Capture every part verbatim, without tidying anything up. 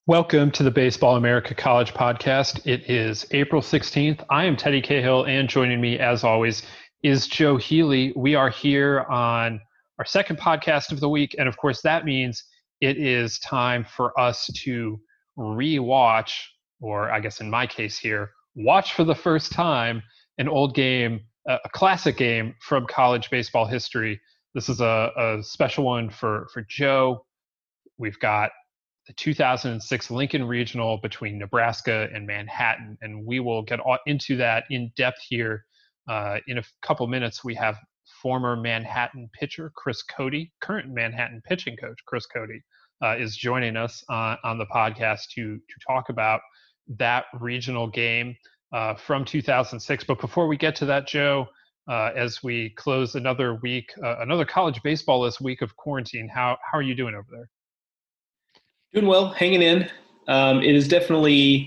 Welcome to the Baseball America College Podcast. It is April sixteenth. I am Teddy Cahill, and joining me, as always, is Joe Healy. We are here on our second podcast of the week, and of course, that means it is time for us to re-watch, or I guess in my case here, watch for the first time an old game, a classic game from college baseball history. This is a, a special one for, for Joe. We've got the two thousand six Lincoln Regional between Nebraska and Manhattan, and we will get into that in depth here uh, in a couple minutes. We have former Manhattan pitcher Chris Cody, current Manhattan pitching coach Chris Cody, uh, is joining us on, on the podcast to to talk about that regional game uh, from two thousand six. But before we get to that, Joe, uh, as we close another week, uh, another college baseball-less week of quarantine, how how are you doing over there? Doing well, hanging in. Um, it is definitely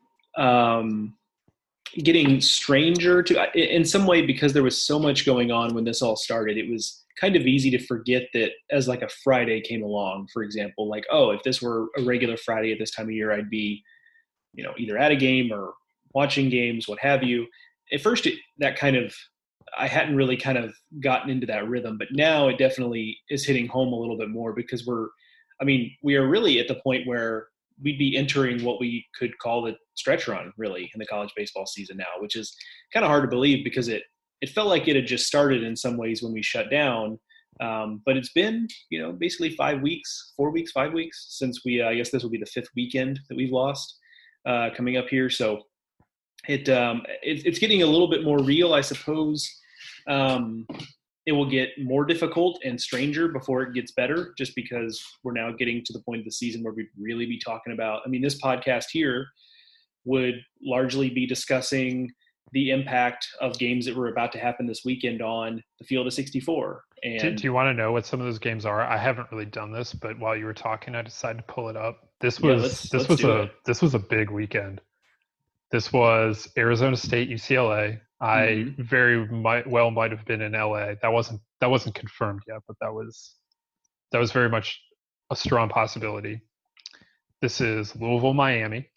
um, getting stranger to, in some way, because there was so much going on when this all started. It was kind of easy to forget that as like a Friday came along, for example, like, oh, if this were a regular Friday at this time of year, I'd be, you know, either at a game or watching games, what have you. At first, it, that kind of, I hadn't really kind of gotten into that rhythm, but now it definitely is hitting home a little bit more because we're, I mean, we are really at the point where we'd be entering what we could call the stretch run, really, in the college baseball season now, which is kind of hard to believe because it it felt like it had just started in some ways when we shut down. Um, but it's been, you know, basically five weeks, four weeks, five weeks since we, uh, I guess this will be the fifth weekend that we've lost uh, coming up here. So it, um, it it's getting a little bit more real, I suppose. Um, It will get more difficult and stranger before it gets better, just because we're now getting to the point of the season where we'd really be talking about, I mean, this podcast here would largely be discussing the impact of games that were about to happen this weekend on the field of sixty-four. And do, do you want to know what some of those games are? I haven't really done this, but while you were talking, I decided to pull it up. This was yeah, let's, this let's was do a it. this was a big weekend. This was Arizona State, U C L A. I Mm-hmm. very might, well might have been in L A. That wasn't that wasn't confirmed yet, but that was that was very much a strong possibility. This is Louisville, Miami.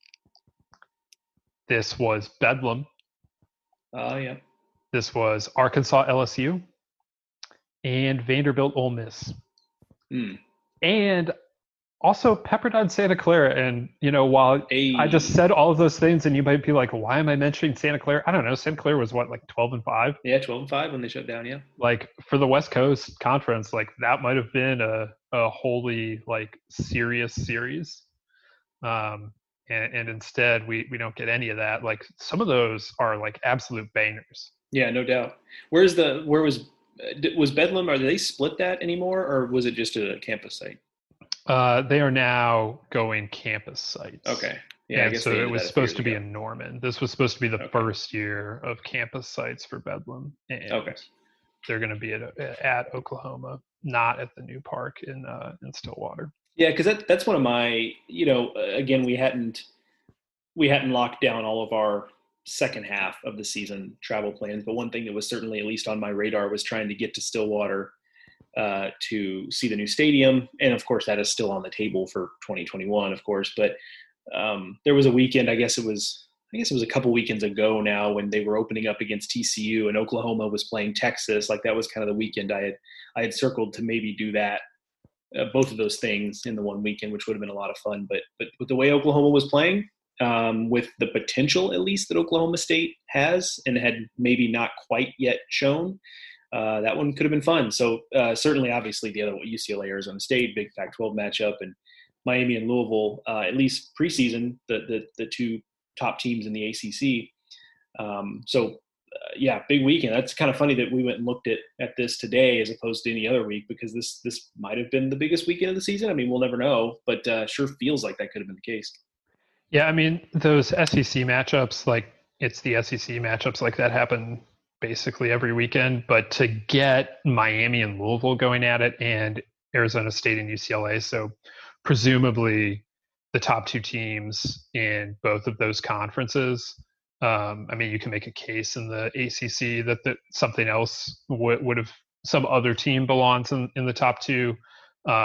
This was Bedlam. Oh, uh, yeah. This was Arkansas, L S U, and Vanderbilt, Ole Miss. Mm. And also Pepperdine, Santa Clara. And, you know, while Hey. I just said all of those things and you might be like, why am I mentioning Santa Clara? I don't know. Santa Clara was what, like twelve and five? Yeah, twelve and five when they shut down, yeah. Like for the West Coast Conference, like that might have been a, a wholly like serious series. Um, and, and instead we, we don't get any of that. Like some of those are like absolute bangers. Yeah, no doubt. Where's the, where was, was Bedlam, are they split that anymore, or was it just a campus site? Uh, they are now going campus sites. Okay. Yeah, and I guess so it was supposed to be ago. in Norman. This was supposed to be the okay. first year of campus sites for Bedlam. And okay. they're going to be at, at Oklahoma, not at the new park in uh, in Stillwater. Yeah, because that, that's one of my, you know, again, we hadn't we hadn't locked down all of our second half of the season travel plans, but one thing that was certainly at least on my radar was trying to get to Stillwater uh, to see the new stadium. And of course, that is still on the table for twenty twenty-one, of course. But um, there was a weekend, I guess it was, I guess it was a couple weekends ago now, when they were opening up against T C U and Oklahoma was playing Texas. Like that was kind of the weekend I had, I had circled to maybe do that, uh, both of those things in the one weekend, which would have been a lot of fun. But, but with the way Oklahoma was playing, um, with the potential, at least, that Oklahoma State has and had maybe not quite yet shown, Uh, that one could have been fun. So uh, certainly, obviously, the other one, U C L A, Arizona State, big Pac twelve matchup, and Miami and Louisville, uh, at least preseason, the, the the two top teams in the A C C. Um, so, uh, yeah, big weekend. That's kind of funny that we went and looked at at this today as opposed to any other week, because this this might have been the biggest weekend of the season. I mean, we'll never know, but uh, sure feels like that could have been the case. Yeah, I mean, those S E C matchups, like it's the S E C matchups like that happen basically every weekend, but to get Miami and Louisville going at it and Arizona State and U C L A, so presumably the top two teams in both of those conferences. Um, I mean, you can make a case in the A C C that, that something else would, would have, some other team belongs in, in the top two. Um,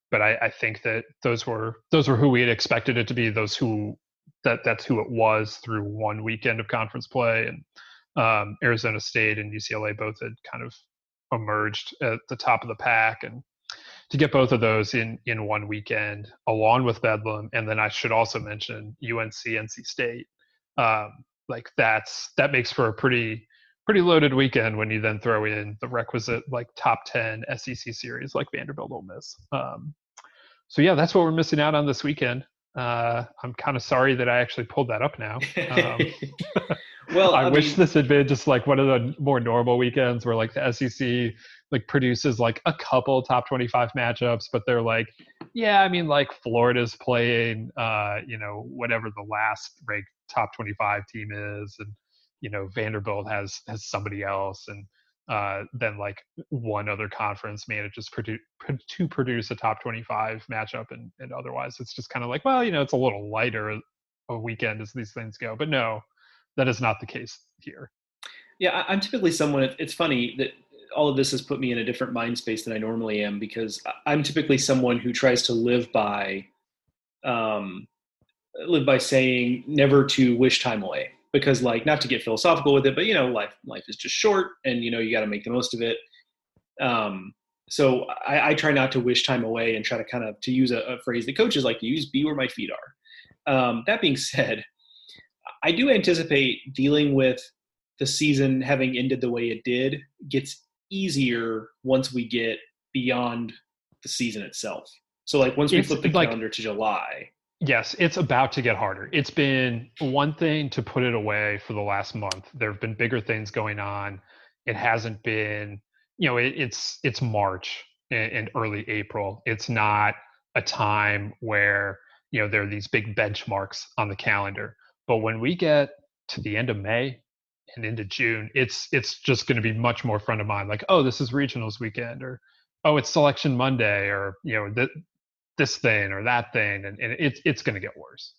but I, I think that those were those were who we had expected it to be. Those who that that's who it was through one weekend of conference play, and um, Arizona State and U C L A both had kind of emerged at the top of the pack, and to get both of those in in one weekend along with Bedlam, and then I should also mention U N C N C State. Um, like that's that makes for a pretty pretty loaded weekend when you then throw in the requisite like top ten S E C series like Vanderbilt Ole Miss. Um, so yeah, that's what we're missing out on this weekend. Uh, I'm kind of sorry that I actually pulled that up now. Um, well, I, I wish mean, this had been just like one of the more normal weekends where like the S E C like produces like a couple top twenty-five matchups, but they're like, yeah, I mean like Florida's playing, uh, you know, whatever the last ranked top twenty-five team is, and you know Vanderbilt has has somebody else, and uh, then like one other conference manages produ- to produce a top twenty-five matchup, and, and otherwise it's just kind of like, well, you know, it's a little lighter a weekend as these things go. But no, that is not the case here. Yeah, I'm typically someone. It's funny that all of this has put me in a different mind space than I normally am, because I'm typically someone who tries to live by, um, live by saying never to wish time away. Because, like, not to get philosophical with it, but you know, life life is just short, and you know you got to make the most of it. Um, so I, I try not to wish time away, and try to kind of, to use a, a phrase that coaches like to use, be where my feet are. Um, that being said, I do anticipate dealing with the season having ended the way it did gets easier once we get beyond the season itself. So like once we It's flip the like, calendar to July. Yes, it's about to get harder. It's been one thing to put it away for the last month. There have been bigger things going on. It hasn't been, you know, it, it's it's March and, and early April. It's not a time where, you know, there are these big benchmarks on the calendar. But when we get to the end of May and into June, it's it's just going to be much more front of mind. Like, oh, this is regionals weekend, or oh, it's selection Monday, or you know, that this thing or that thing, and, and it's it's going to get worse.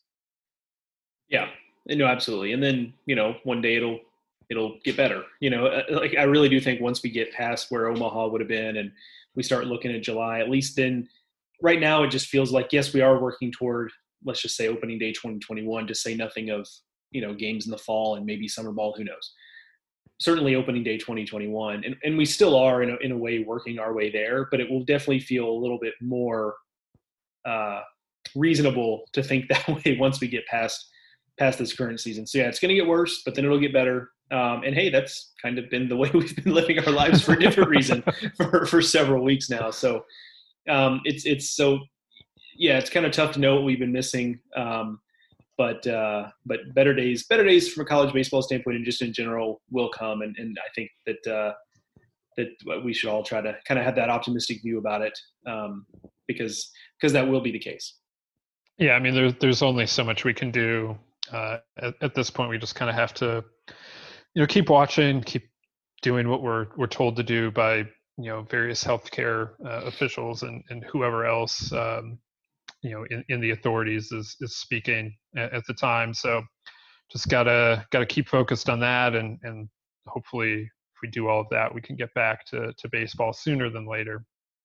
Yeah, no, absolutely. And then, you know, one day it'll it'll get better. You know, uh, like I really do think once we get past where Omaha would have been, and we start looking at July, at least then, right now it just feels like, yes, we are working toward, let's just say, opening day twenty twenty-one, to say nothing of, you know, games in the fall and maybe summer ball, who knows. Certainly opening day twenty twenty-one. And, and we still are in a, in a way working our way there, but it will definitely feel a little bit more uh, reasonable to think that way once we get past past this current season. So yeah, it's going to get worse, but then it'll get better. Um, and hey, that's kind of been the way we've been living our lives for a different reason for, for several weeks now. So um, it's it's so yeah, it's kind of tough to know what we've been missing. Um, but uh, but better days, better days from a college baseball standpoint, and just in general, will come. And, and I think that uh, that we should all try to kind of have that optimistic view about it, um, because because that will be the case. Yeah, I mean, there's there's only so much we can do uh, at, at this point. We just kind of have to, you know, keep watching, keep doing what we're we're told to do by, you know, various healthcare uh, officials and and whoever else, um, you know, in, in the authorities is is speaking at, at the time. So just gotta gotta keep focused on that, and and hopefully if we do all of that, we can get back to to baseball sooner than later.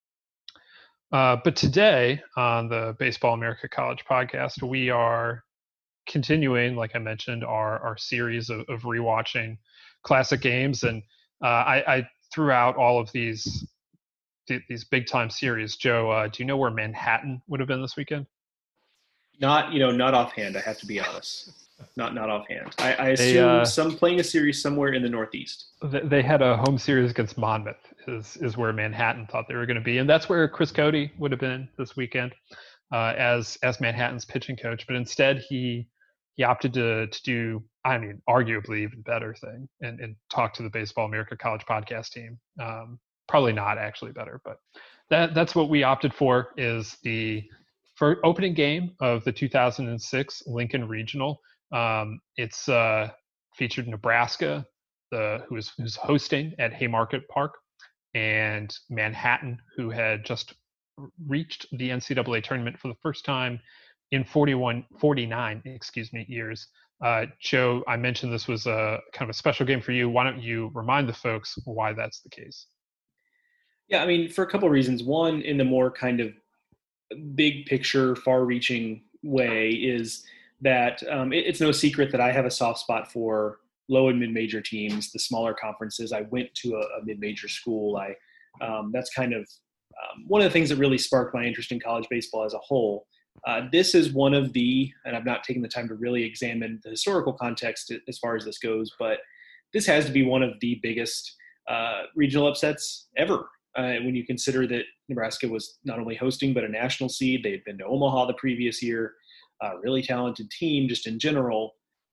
Uh, but today on the Baseball America College podcast, we are continuing, like I mentioned, our our series of, of rewatching classic games, and uh, I, I threw out all of these these big time series. Joe, uh, do you know where Manhattan would have been this weekend? Not, you know, not offhand. I have to be honest. Not not offhand. I, I They, assume uh, some playing a series somewhere in the Northeast. they had a home series against Monmouth. Is is where Manhattan thought they were going to be, and that's where Chris Cody would have been this weekend uh, as as Manhattan's pitching coach. But instead, he he opted to to do, I mean, arguably even better thing, and and talk to the Baseball America College podcast team. Um, probably not actually better, but that that's what we opted for, is the for opening game of the two thousand six Lincoln Regional. Um, it's uh, featured Nebraska, the who is who's hosting at Haymarket Park, and Manhattan, who had just reached the N C double A tournament for the first time in forty-one, forty-nine, excuse me, years. Uh, Joe, I mentioned this was a kind of a special game for you. Why don't you remind the folks why that's the case? Yeah, I mean, for a couple of reasons. One, in the more kind of big picture, far-reaching way is that um, it, it's no secret that I have a soft spot for low and mid-major teams, the smaller conferences. I went to a, a mid-major school. I um, that's kind of um, one of the things that really sparked my interest in college baseball as a whole. Uh, this is one of the, and I've not taken the time to really examine the historical context as far as this goes, but this has to be one of the biggest uh, regional upsets ever. Uh, when you consider that Nebraska was not only hosting, but a national seed. They had been to Omaha the previous year, a really talented team just in general,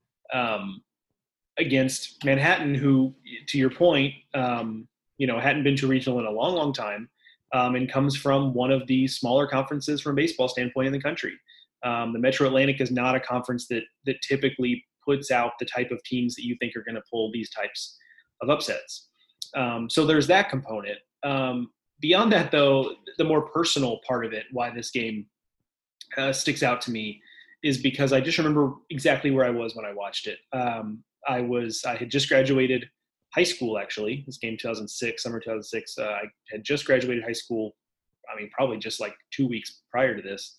um, against Manhattan, who, to your point, um, you know, hadn't been to regional in a long, long time, um, and comes from one of the smaller conferences from a baseball standpoint in the country. Um, the Metro Atlantic is not a conference that that typically puts out the type of teams that you think are going to pull these types of upsets. Um, so there's that component. Um, beyond that, though, the more personal part of it, why this game uh, sticks out to me, is because I just remember exactly where I was when I watched it. Um, I was I had just graduated high school, actually. This game two thousand six, summer two thousand six. Uh, I had just graduated high school. I mean, probably just like two weeks prior to this.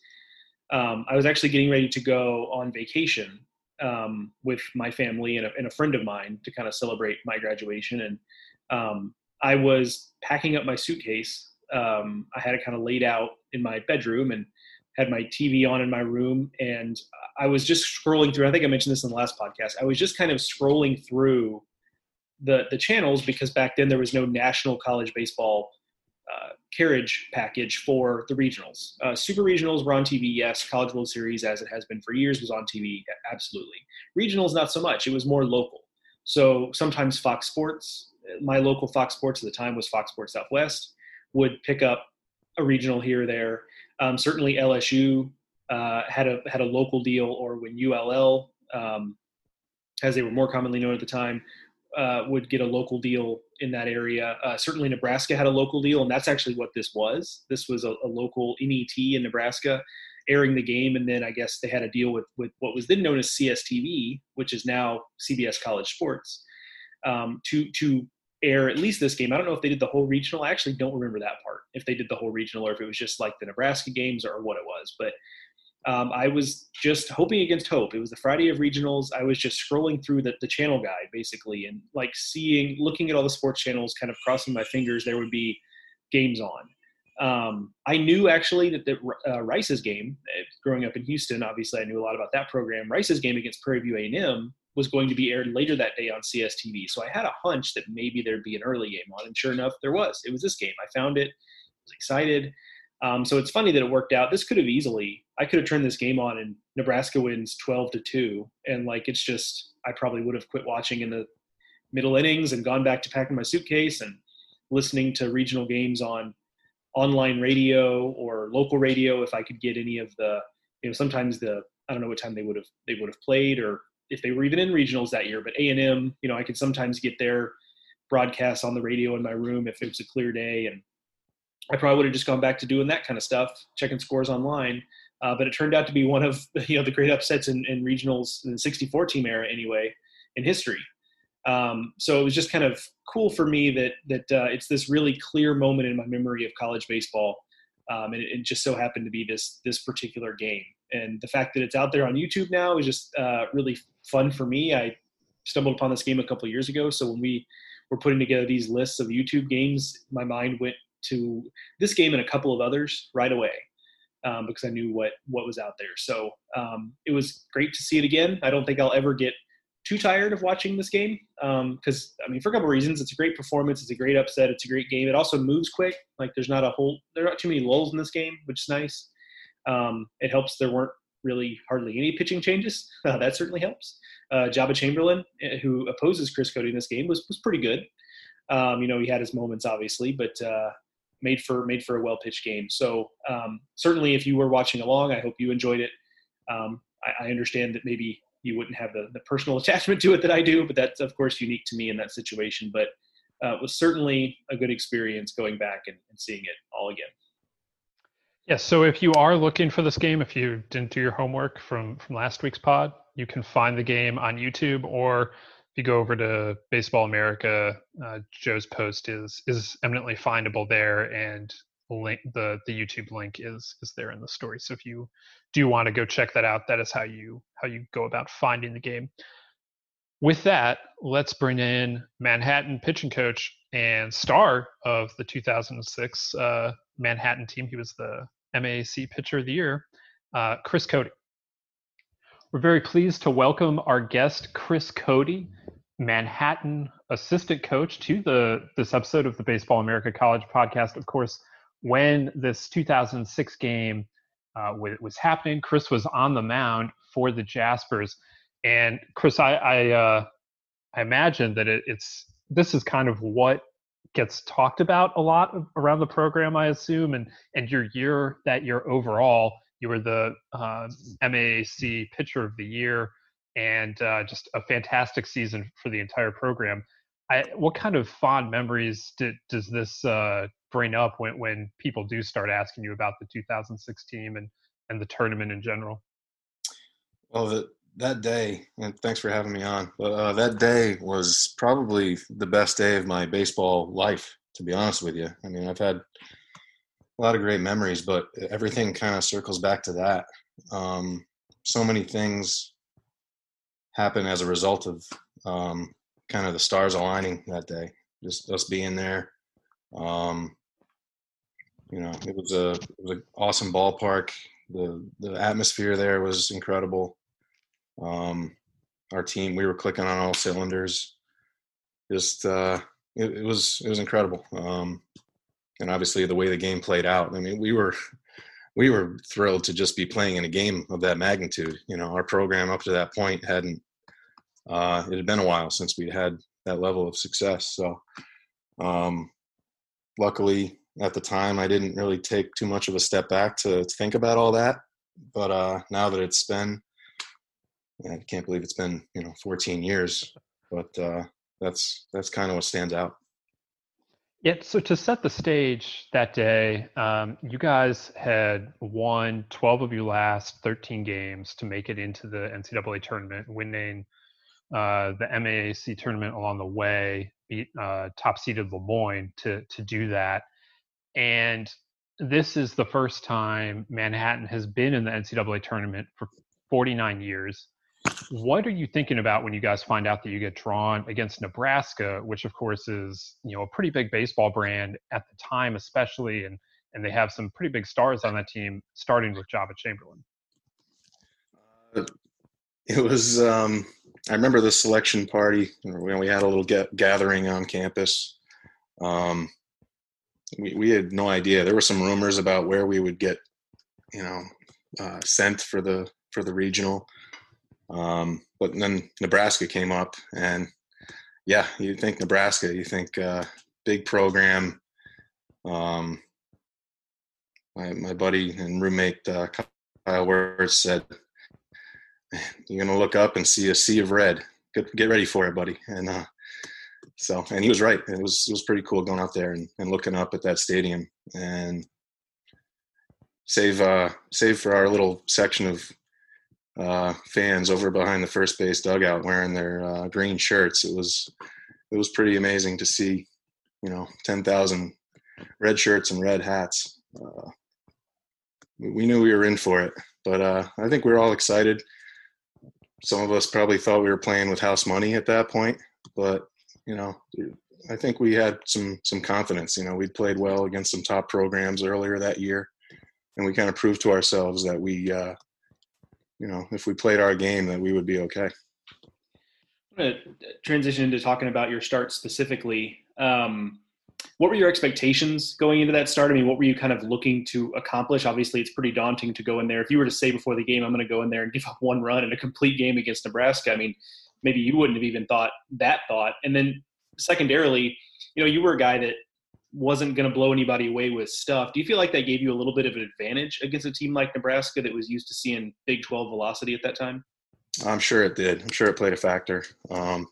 Um, I was actually getting ready to go on vacation um, with my family and a, and a friend of mine to kind of celebrate my graduation. And um, I was packing up my suitcase. Um, I had it kind of laid out in my bedroom and had my T V on in my room. And I was just scrolling through, I think I mentioned this in the last podcast. I was just kind of scrolling through the, the channels, because back then there was no national college baseball uh, carriage package for the regionals. Uh, super regionals were on T V. Yes. College World Series, as it has been for years, was on T V. Absolutely. Regionals, not so much. It was more local. So sometimes Fox Sports, my local Fox Sports at the time was Fox Sports Southwest, would pick up a regional here or there. Um, certainly L S U uh, had a had a local deal, or when U L L, um, as they were more commonly known at the time, uh, would get a local deal in that area. Uh, certainly Nebraska had a local deal, and that's actually what this was. This was a, a local N E T in Nebraska airing the game, and then I guess they had a deal with, with what was then known as C S T V, which is now C B S College Sports, um, to to air at least this game. I don't know if they did the whole regional. I actually don't remember that part, if they did the whole regional or if it was just like the Nebraska games or what it was. But um, I was just hoping against hope. It was the Friday of regionals. I was just scrolling through the, the channel guide, basically, and like seeing, looking at all the sports channels, kind of crossing my fingers there would be games on. Um, I knew actually that the uh, Rice's game, growing up in Houston, obviously I knew a lot about that program. Rice's game against Prairie View A and M was going to be aired later that day on C S T V. So I had a hunch that maybe there'd be an early game on, and sure enough, there was. It was this game. I found it, was excited. Um, so it's funny that it worked out. This could have easily, I could have turned this game on and Nebraska wins twelve to two. And like, it's just, I probably would have quit watching in the middle innings and gone back to packing my suitcase and listening to regional games on online radio or local radio if I could get any of the, you know, sometimes the, I don't know what time they would have, they would have played, or if they were even in regionals that year, but A and M, you know, I could sometimes get their broadcasts on the radio in my room if it was a clear day. And I probably would have just gone back to doing that kind of stuff, checking scores online. Uh, but it turned out to be one of, you know, the great upsets in, in regionals in the sixty-four team era anyway, in history. Um, so it was just kind of cool for me that, that uh, it's this really clear moment in my memory of college baseball. Um, and it, it just so happened to be this, this particular game. And the fact that it's out there on YouTube now is just uh, really fun for me. I stumbled upon this game a couple of years ago. So when we were putting together these lists of YouTube games, my mind went to this game and a couple of others right away, um, because I knew what, what was out there. So um, it was great to see it again. I don't think I'll ever get too tired of watching this game, because, um, I mean, for a couple of reasons. It's a great performance. It's a great upset. It's a great game. It also moves quick. Like there's not a whole, there are not too many lulls in this game, which is nice. Um, it helps there weren't really hardly any pitching changes. Uh, that certainly helps. Uh, Jabba Chamberlain, who opposes Chris Cody in this game, was was pretty good. Um, you know, he had his moments, obviously, but uh, made for made for a well-pitched game. So um, certainly if you were watching along, I hope you enjoyed it. Um, I, I understand that maybe you wouldn't have the, the personal attachment to it that I do, but that's, of course, unique to me in that situation. But uh, it was certainly a good experience going back and, and seeing it all again. Yes. Yeah, so if you are looking for this game, if you didn't do your homework from, from last week's pod, you can find the game on YouTube, or if you go over to Baseball America, uh, Joe's post is is eminently findable there, and link, the the YouTube link is is there in the story. So if you do want to go check that out, that is how you how you go about finding the game. With that, let's bring in Manhattan pitching coach and star of the two thousand six uh, Manhattan team. He was the M A A C Pitcher of the Year, uh, Chris Cody. We're very pleased to welcome our guest, Chris Cody, Manhattan assistant coach, to the this episode of the Baseball America College podcast. Of course, when this two thousand six game uh, was happening, Chris was on the mound for the Jaspers. And Chris, I I, uh, I imagine that it, it's this is kind of what gets talked about a lot of, around the program, I assume, and and your year that year overall, you were the uh, M A A C Pitcher of the Year, and uh, just a fantastic season for the entire program. I, what kind of fond memories did, does this uh, bring up when when people do start asking you about the two thousand six team and and the tournament in general? Well, the that day, and thanks for having me on, but uh, that day was probably the best day of my baseball life, to be honest with you. I mean, I've had a lot of great memories, but everything kind of circles back to that. Um, so many things happen as a result of um, kind of the stars aligning that day, just us being there. Um, you know, it was a it was an awesome ballpark. The the atmosphere there was incredible. Um, our team, we were clicking on all cylinders. Just uh, it, it was it was incredible. Um, and obviously the way the game played out. I mean, we were we were thrilled to just be playing in a game of that magnitude. You know, our program up to that point hadn't. Uh, it had been a while since we'd had that level of success. So, um, luckily at the time, I didn't really take too much of a step back to, to think about all that. But uh, now that it's been, I can't believe it's been, you know, fourteen years, but uh, that's, that's kind of what stands out. Yeah. So to set the stage that day, um, you guys had won twelve of your last thirteen games to make it into the N C double A tournament, winning uh, the M A A C tournament along the way, beat uh, top seeded Lemoyne to, to do that. And this is the first time Manhattan has been in the N C double A tournament for forty-nine years. What are you thinking about when you guys find out that you get drawn against Nebraska, which of course is, you know, a pretty big baseball brand at the time, especially, and and they have some pretty big stars on that team, starting with Java Chamberlain? Uh, it was, um, I remember the selection party when we had a little get, gathering on campus. Um, we we had no idea. There were some rumors about where we would get, you know, uh, sent for the for the regional. Um, but then Nebraska came up, and yeah, you think Nebraska, you think uh, big program. Um, my my buddy and roommate uh, Kyle Wirtz said, "You're gonna look up and see a sea of red. Get get ready for it, buddy." And uh, so, and he was right. It was it was pretty cool going out there and, and looking up at that stadium, and save uh, save for our little section of uh fans over behind the first base dugout wearing their uh, green shirts. It was it was pretty amazing to see, you know, ten thousand red shirts and red hats. Uh, we, we knew we were in for it, but uh, I think we were all excited. Some of us probably thought we were playing with house money at that point, but you know, I think we had some some confidence. You know, we'd played well against some top programs earlier that year, and we kind of proved to ourselves that we uh, you know, if we played our game, that we would be okay. I'm going to transition into talking about your start specifically. Um, what were your expectations going into that start? I mean, what were you kind of looking to accomplish? Obviously, it's pretty daunting to go in there. If you were to say before the game, I'm going to go in there and give up one run in a complete game against Nebraska, I mean, maybe you wouldn't have even thought that thought. And then secondarily, you know, you were a guy that wasn't going to blow anybody away with stuff. Do you feel like that gave you a little bit of an advantage against a team like Nebraska that was used to seeing Big twelve velocity at that time? I'm sure it did. I'm sure it played a factor. Um,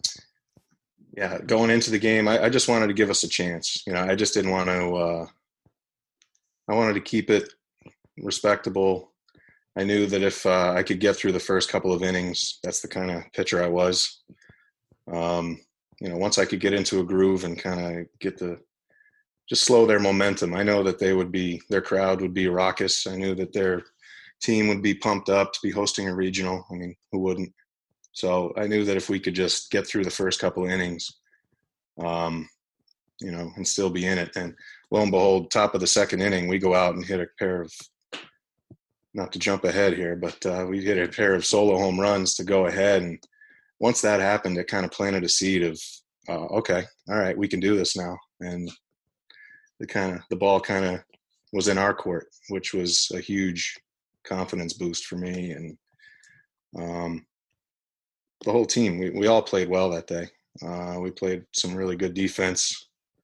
yeah, going into the game, I, I just wanted to give us a chance. You know, I just didn't want to uh, – I wanted to keep it respectable. I knew that if uh, I could get through the first couple of innings, that's the kind of pitcher I was. Um, you know, once I could get into a groove and kind of get the – just slow their momentum. I know that they would be, their crowd would be raucous. I knew that their team would be pumped up to be hosting a regional. I mean, who wouldn't? So I knew that if we could just get through the first couple of innings, um, you know, and still be in it. And lo and behold, top of the second inning, we go out and hit a pair of, not to jump ahead here, but uh, we hit a pair of solo home runs to go ahead. And once that happened, it kind of planted a seed of, uh, okay, all right, we can do this now. And the kind of, the ball kind of was in our court, which was a huge confidence boost for me. And um, the whole team, we, we all played well that day. Uh, we played some really good defense.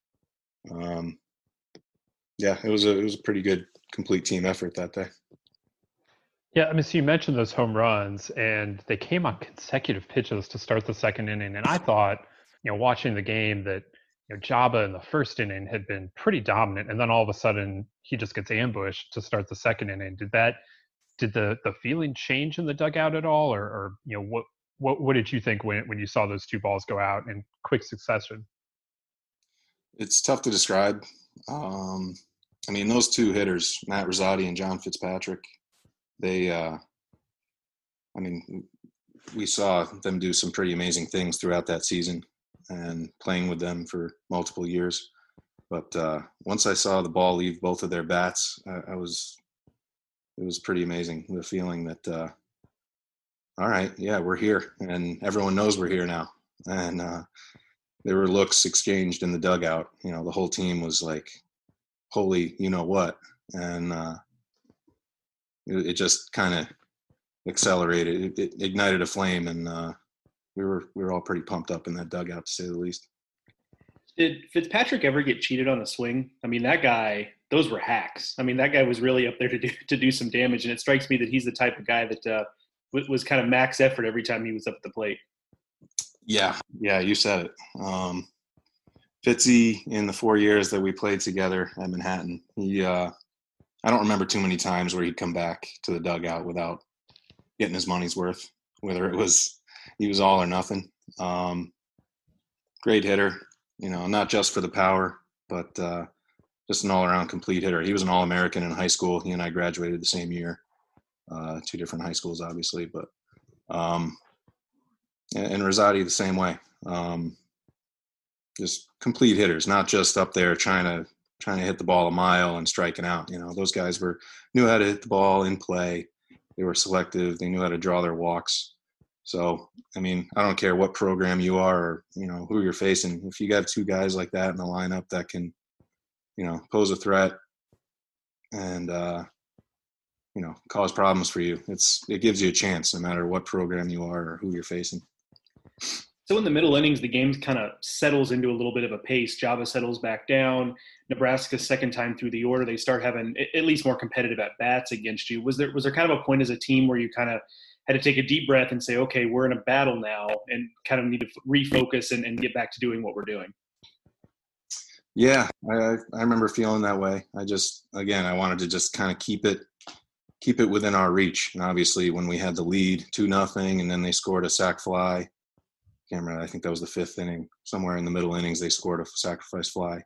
Um, yeah, it was a, it was a pretty good, complete team effort that day. Yeah, I mean, so you mentioned those home runs, and they came on consecutive pitches to start the second inning. And I thought, you know, watching the game that, you know, Jabba in the first inning had been pretty dominant, and then all of a sudden he just gets ambushed to start the second inning. Did that, did the the feeling change in the dugout at all, or, or you know, what what what did you think when when you saw those two balls go out in quick succession? It's tough to describe. Um, I mean, those two hitters, Matt Rosati and John Fitzpatrick, they, uh, I mean, we saw them do some pretty amazing things throughout that season and playing with them for multiple years. But uh, once I saw the ball leave both of their bats, I, I was, it was pretty amazing. The feeling that, uh, all right, yeah, we're here, and everyone knows we're here now. And uh, there were looks exchanged in the dugout. You know, the whole team was like, holy, you know what? And uh, it, it just kind of accelerated. It, it ignited a flame, and uh, we were we were all pretty pumped up in that dugout, to say the least. Did Fitzpatrick ever get cheated on a swing? I mean, that guy, those were hacks. I mean, that guy was really up there to do to do some damage, and it strikes me that he's the type of guy that uh, was kind of max effort every time he was up at the plate. Yeah, yeah, you said it. Um, Fitzy, in the four years that we played together at Manhattan, he uh, I don't remember too many times where he'd come back to the dugout without getting his money's worth, whether it was he was all or nothing. Um, great hitter, you know, not just for the power, but uh, just an all-around complete hitter. He was an All-American in high school. He and I graduated the same year, uh, two different high schools, obviously, but um, and, and Rosati the same way. Um, just complete hitters, not just up there trying to trying to hit the ball a mile and striking out. You know, those guys were knew how to hit the ball in play. They were selective. They knew how to draw their walks. So, I mean, I don't care what program you are or, you know, who you're facing. If you got two guys like that in the lineup that can, you know, pose a threat and, uh, you know, cause problems for you, it's it gives you a chance no matter what program you are or who you're facing. So in the middle innings, the game kind of settles into a little bit of a pace. Java settles back down. Nebraska's second time through the order, they start having at least more competitive at bats against you. Was there was there kind of a point as a team where you kind of had to take a deep breath and say, okay, we're in a battle now, and kind of need to refocus and, and get back to doing what we're doing? Yeah, I I remember feeling that way. I just again I wanted to just kind of keep it keep it within our reach. And obviously, when we had the lead two nothing, and then they scored a sac fly. Can't remember, I think that was the fifth inning. Somewhere in the middle innings, they scored a sacrifice fly.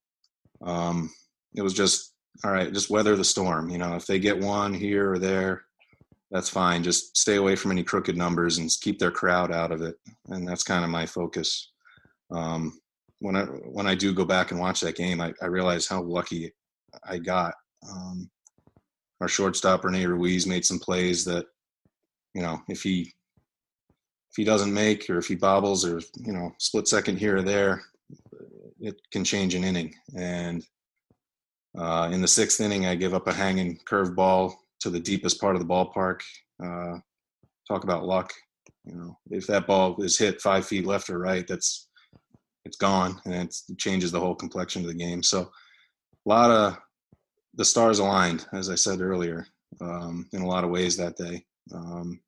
Um, it was just, all right, just weather the storm. You know, if they get one here or there, that's fine. Just stay away from any crooked numbers and keep their crowd out of it. And that's kind of my focus. Um, when I when I do go back and watch that game, I, I realize how lucky I got. Um, our shortstop, Rene Ruiz, made some plays that, you know, if he – if he doesn't make or if he bobbles or, you know, split second here or there, it can change an inning. And uh, in the sixth inning, I give up a hanging curve ball to the deepest part of the ballpark. Uh, talk about luck. You know, if that ball is hit five feet left or right, that's it's gone, and it's, it changes the whole complexion of the game. So a lot of the stars aligned, as I said earlier, um, in a lot of ways that day. Um,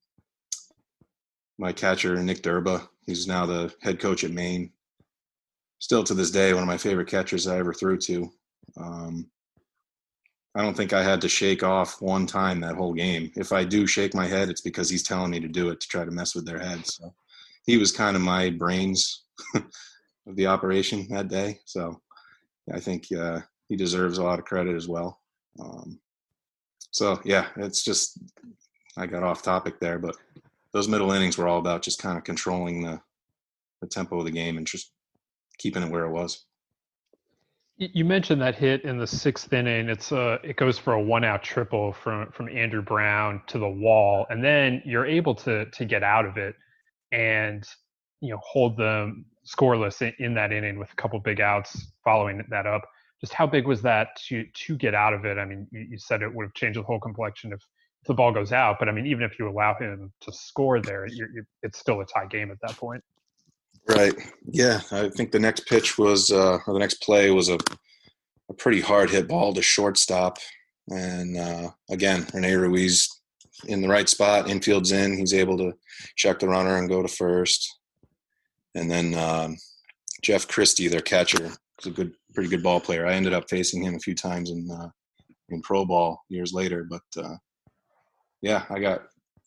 My catcher, Nick Durba, he's now the head coach at Maine. Still to this day, one of my favorite catchers I ever threw to. Um, I don't think I had to shake off one time that whole game. If I do shake my head, it's because he's telling me to do it to try to mess with their heads. So he was kind of my brains of the operation that day. So I think uh, he deserves a lot of credit as well. Um, so yeah, it's just I got off topic there, but those middle innings were all about just kind of controlling the the tempo of the game and just keeping it where it was. You mentioned that hit in the sixth inning. It's a it goes for a one out triple from from Andrew Brown to the wall, and then you're able to to get out of it and you know hold them scoreless in, in that inning with a couple big outs following that up. Just how big was that to to get out of it? I mean, you, you said it would have changed the whole complexion if, if the ball goes out, but I mean, even if you allow him to score there, you're, you're, it's still a tie game at that point. Right. Yeah. I think the next pitch was, uh, or the next play was a, a pretty hard hit ball to shortstop. And uh, again, Rene Ruiz in the right spot, infield's in. He's able to check the runner and go to first. And then um, Jeff Christie, their catcher, was a good, pretty good ball player. I ended up facing him a few times in uh, in pro ball years later. But uh, yeah, I got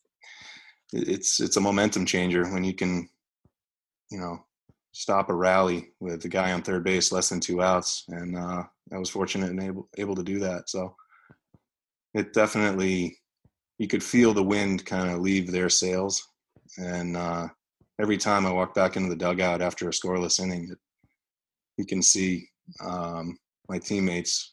it's it's a momentum changer when you can, you know, stop a rally with the guy on third base, less than two outs. And uh, I was fortunate and able, able to do that. So it definitely, you could feel the wind kind of leave their sails. And uh, every time I walk back into the dugout after a scoreless inning, it, you can see um, my teammates,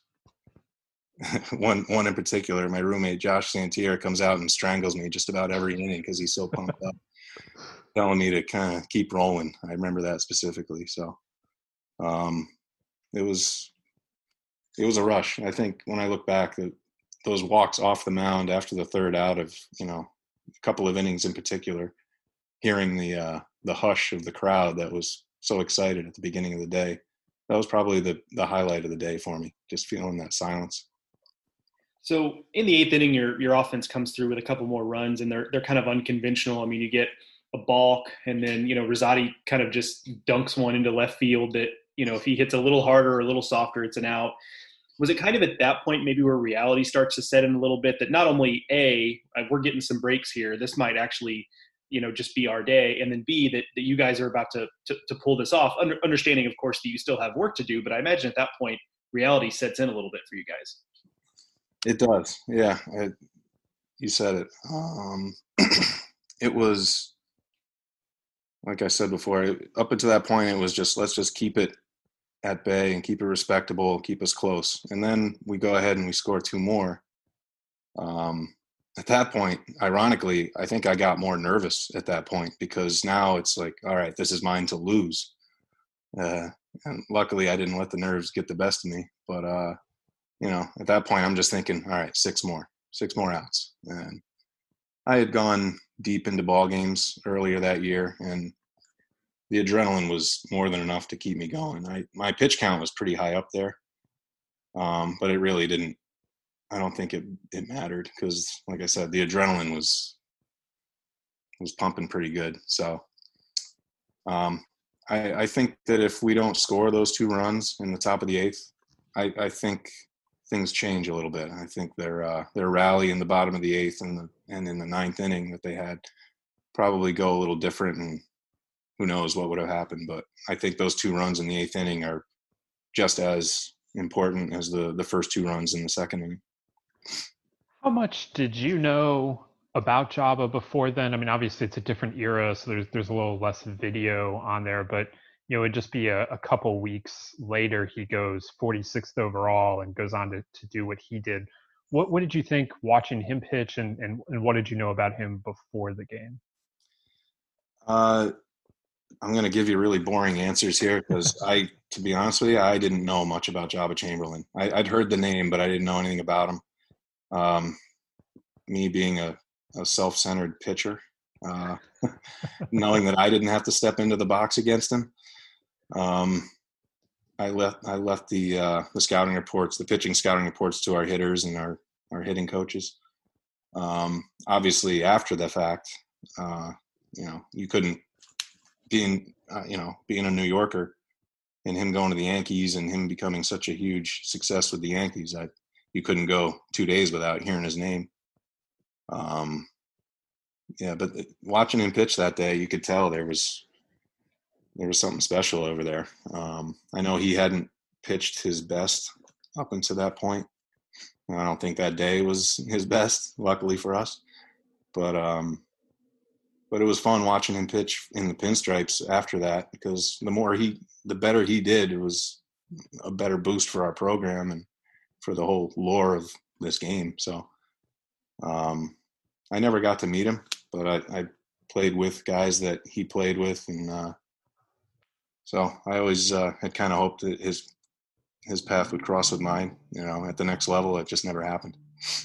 one one in particular, my roommate, Josh Santier, comes out and strangles me just about every inning because he's so pumped up, telling me to kind of keep rolling. I remember that specifically. So um, it was it was a rush. I think when I look back, that those walks off the mound after the third out of, you know, a couple of innings in particular, hearing the uh, the hush of the crowd that was so excited at the beginning of the day, that was probably the the highlight of the day for me. Just feeling that silence. So in the eighth inning, your your offense comes through with a couple more runs, and they're they're kind of unconventional. I mean, you get a balk, and then you know Rosati kind of just dunks one into left field that, you know, if he hits a little harder or a little softer, it's an out. Was it kind of at that point maybe where reality starts to set in a little bit that not only A, we're getting some breaks here, this might actually, you know, just be our day, and then B, that, that you guys are about to, to to pull this off, Under, understanding of course that you still have work to do, but I imagine at that point reality sets in a little bit for you guys. It does. Yeah. It, you said it. Um, it was, like I said before, up until that point, it was just, let's just keep it at bay and keep it respectable, keep us close. And then we go ahead and we score two more. Um, at that point, ironically, I think I got more nervous at that point because now it's like, all right, this is mine to lose. Uh, and luckily I didn't let the nerves get the best of me, but, uh, you know, at that point, I'm just thinking, all right, six more, six more outs. And I had gone deep into ball games earlier that year, and the adrenaline was more than enough to keep me going. I, my pitch count was pretty high up there, um, but it really didn't. I don't think it it mattered because, like I said, the adrenaline was was pumping pretty good. So um, I, I think that if we don't score those two runs in the top of the eighth, I, I think things change a little bit. I think their uh, their rally in the bottom of the eighth and the and in the ninth inning that they had probably go a little different, and who knows what would have happened. But I think those two runs in the eighth inning are just as important as the the first two runs in the second inning. How much did you know about Jabba before then? I mean, obviously it's a different era, so there's there's a little less video on there, but you know, it'd just be a, a couple weeks later, he goes forty-sixth overall and goes on to, to do what he did. What what did you think watching him pitch, and, and, and what did you know about him before the game? Uh, I'm going to give you really boring answers here because I, to be honest with you, I didn't know much about Jabba Chamberlain. I, I'd heard the name, but I didn't know anything about him. Um, me being a, a self-centered pitcher, uh, knowing that I didn't have to step into the box against him. Um, I left I left the uh, the scouting reports, the pitching scouting reports, to our hitters and our, our hitting coaches. Um, obviously, after the fact, uh, you know, you couldn't being uh, you know being a New Yorker and him going to the Yankees and him becoming such a huge success with the Yankees, I you couldn't go two days without hearing his name. Um, yeah, but watching him pitch that day, you could tell there was. There was something special over there. Um, I know he hadn't pitched his best up until that point. I don't think that day was his best, luckily for us. But um, but it was fun watching him pitch in the pinstripes after that, because the more he, the better he did, it was a better boost for our program and for the whole lore of this game. So um, I never got to meet him, but I, I played with guys that he played with, and uh, so I always uh, had kind of hoped that his his path would cross with mine, you know, at the next level. It just never happened.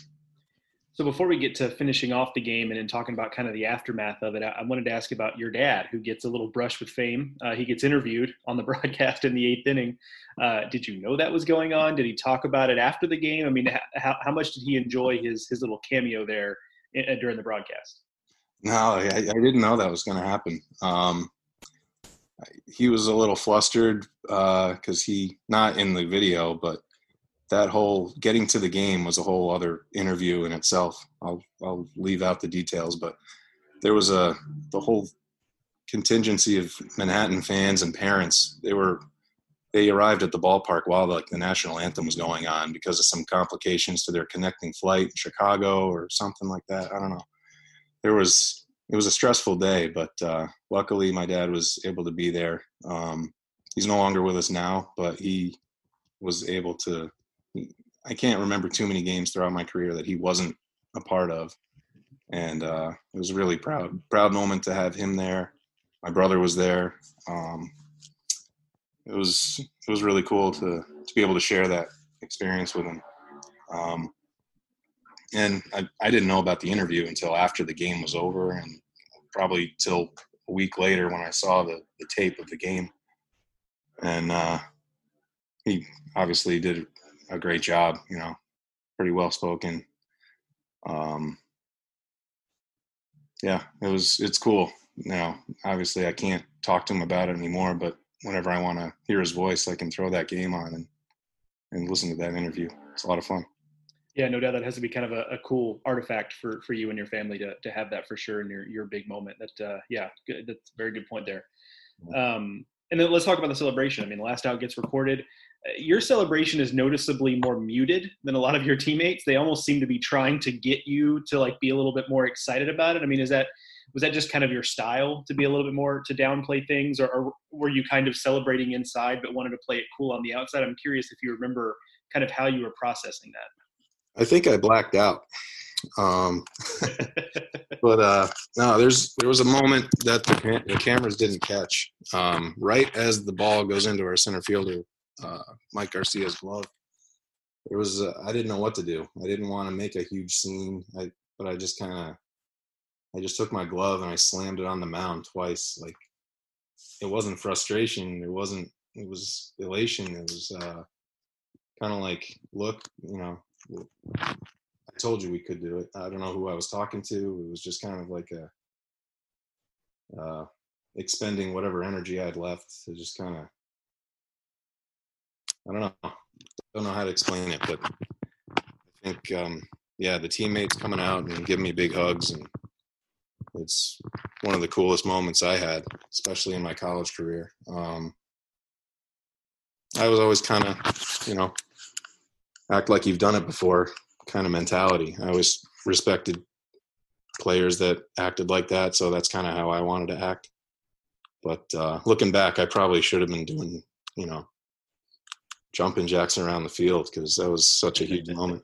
So before we get to finishing off the game and then talking about kind of the aftermath of it, I wanted to ask about your dad, who gets a little brush with fame. Uh, he gets interviewed on the broadcast in the eighth inning. Uh, did you know that was going on? Did he talk about it after the game? I mean, how, how much did he enjoy his his little cameo there in, during the broadcast? No, I, I didn't know that was going to happen. Um, he was a little flustered because uh, he, not in the video, but that whole getting to the game was a whole other interview in itself. I'll I'll leave out the details, but there was a the whole contingency of Manhattan fans and parents. They were they arrived at the ballpark while the, the national anthem was going on because of some complications to their connecting flight in Chicago or something like that. I don't know. There was it was a stressful day, but uh, luckily my dad was able to be there. Um, he's no longer with us now, but he was able to. I can't remember too many games throughout my career that he wasn't a part of. And uh, it was a really proud, proud moment to have him there. My brother was there. Um, it was, it was really cool to, to be able to share that experience with him. Um, and I, I didn't know about the interview until after the game was over, and probably till a week later when I saw the, the tape of the game. And uh, he obviously did a great job, you know, pretty well spoken. Um, yeah, it was, it's cool. You know, obviously I can't talk to him about it anymore, but whenever I want to hear his voice, I can throw that game on and, and listen to that interview. It's a lot of fun. Yeah, no doubt that has to be kind of a, a cool artifact for, for you and your family to, to have that for sure in your, your big moment. That, uh, yeah, good. That's a very good point there. Um, and then let's talk about the celebration. I mean, the last out gets recorded. Your celebration is noticeably more muted than a lot of your teammates. They almost seem to be trying to get you to like be a little bit more excited about it. I mean, is that, was that just kind of your style to be a little bit more, to downplay things, or, or were you kind of celebrating inside but wanted to play it cool on the outside? I'm curious if you remember kind of how you were processing that. I think I blacked out. Um, but uh, no, there's, there was a moment that the, the cameras didn't catch. Um, right as the ball goes into our center fielder, uh, Mike Garcia's glove, there was, uh, I didn't know what to do. I didn't want to make a huge scene, I, but I just kind of, I just took my glove and I slammed it on the mound twice. Like, it wasn't frustration. It wasn't, it was elation. It was uh, kind of like, look, you know, I told you we could do it. I don't know who I was talking to. It was just kind of like a, uh, expending whatever energy I had left to just kind of, I don't know. I don't know how to explain it, but I think, um, yeah, the teammates coming out and giving me big hugs, and it's one of the coolest moments I had, especially in my college career. Um, I was always kind of, you know, act like you've done it before kind of mentality. I always respected players that acted like that, so that's kind of how I wanted to act. But uh, looking back, I probably should have been doing, you know, jumping jacks around the field, because that was such a huge moment.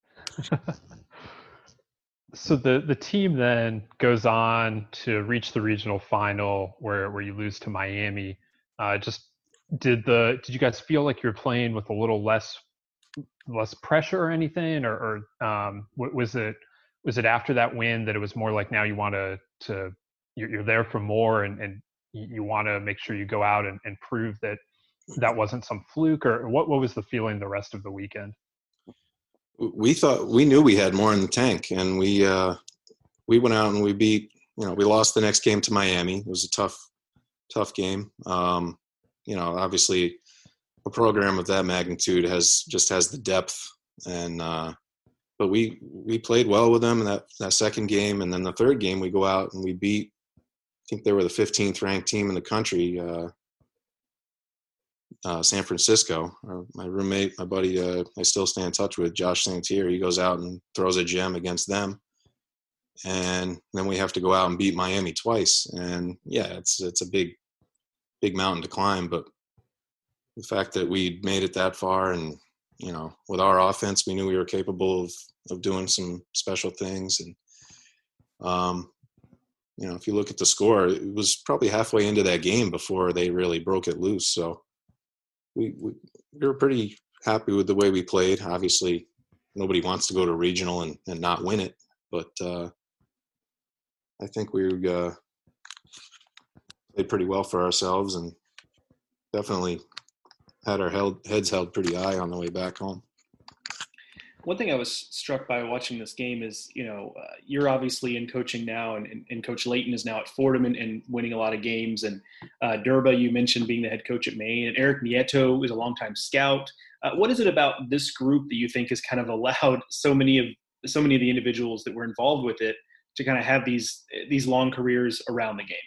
So the the team then goes on to reach the regional final where where you lose to Miami. Uh, just did the did you guys feel like you're playing with a little less less pressure or anything, or, or um, was it was it after that win that it was more like now you want to to you're, you're there for more, and, and you want to make sure you go out and, and prove that that wasn't some fluke, or what what was the feeling the rest of the weekend? We thought, we knew we had more in the tank, and we uh, we went out and we beat, you know, we lost the next game to Miami. It was a tough, tough game. Um, you know, obviously a program of that magnitude has just has the depth, and uh, but we we played well with them in that, that second game, and then the third game we go out and we beat, I think they were the fifteenth ranked team in the country. Uh, uh, San Francisco. Uh, my roommate, my buddy, uh, I still stay in touch with, Josh Santier. He goes out and throws a gem against them, and then we have to go out and beat Miami twice. And yeah, it's it's a big big mountain to climb, but the fact that we made it that far, and you know, with our offense, we knew we were capable of of doing some special things. And um, you know, if you look at the score, it was probably halfway into that game before they really broke it loose. So we we, we were pretty happy with the way we played. Obviously, nobody wants to go to regional and, and not win it, but uh, I think we uh, played pretty well for ourselves, and definitely had our held, heads held pretty high on the way back home. One thing I was struck by watching this game is, you know, uh, you're obviously in coaching now, and, and, and Coach Layton is now at Fordham and, and winning a lot of games. And uh, Durba, you mentioned being the head coach at Maine, and Eric Nieto is a longtime scout. Uh, what is it about this group that you think has kind of allowed so many of so many of the individuals that were involved with it to kind of have these these long careers around the game?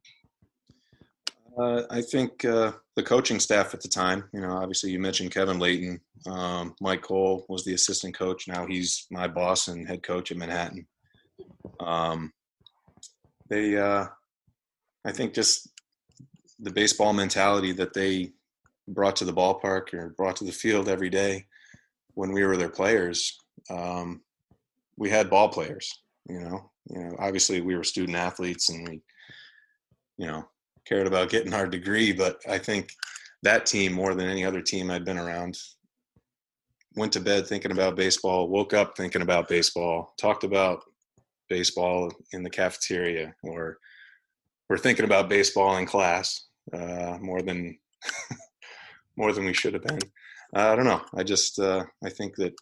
Uh, I think uh, the coaching staff at the time, you know, obviously you mentioned Kevin Layton. Um, Mike Cole was the assistant coach. Now he's my boss and head coach at Manhattan. Um, they, uh, I think just the baseball mentality that they brought to the ballpark or brought to the field every day when we were their players. Um, we had ball players, you know, you know, obviously we were student athletes and we, you know, cared about getting our degree, but I think that team, more than any other team I'd been around, went to bed thinking about baseball, woke up thinking about baseball, talked about baseball in the cafeteria, or we're thinking about baseball in class uh, more than more than we should have been. Uh, I don't know. I just uh, I think that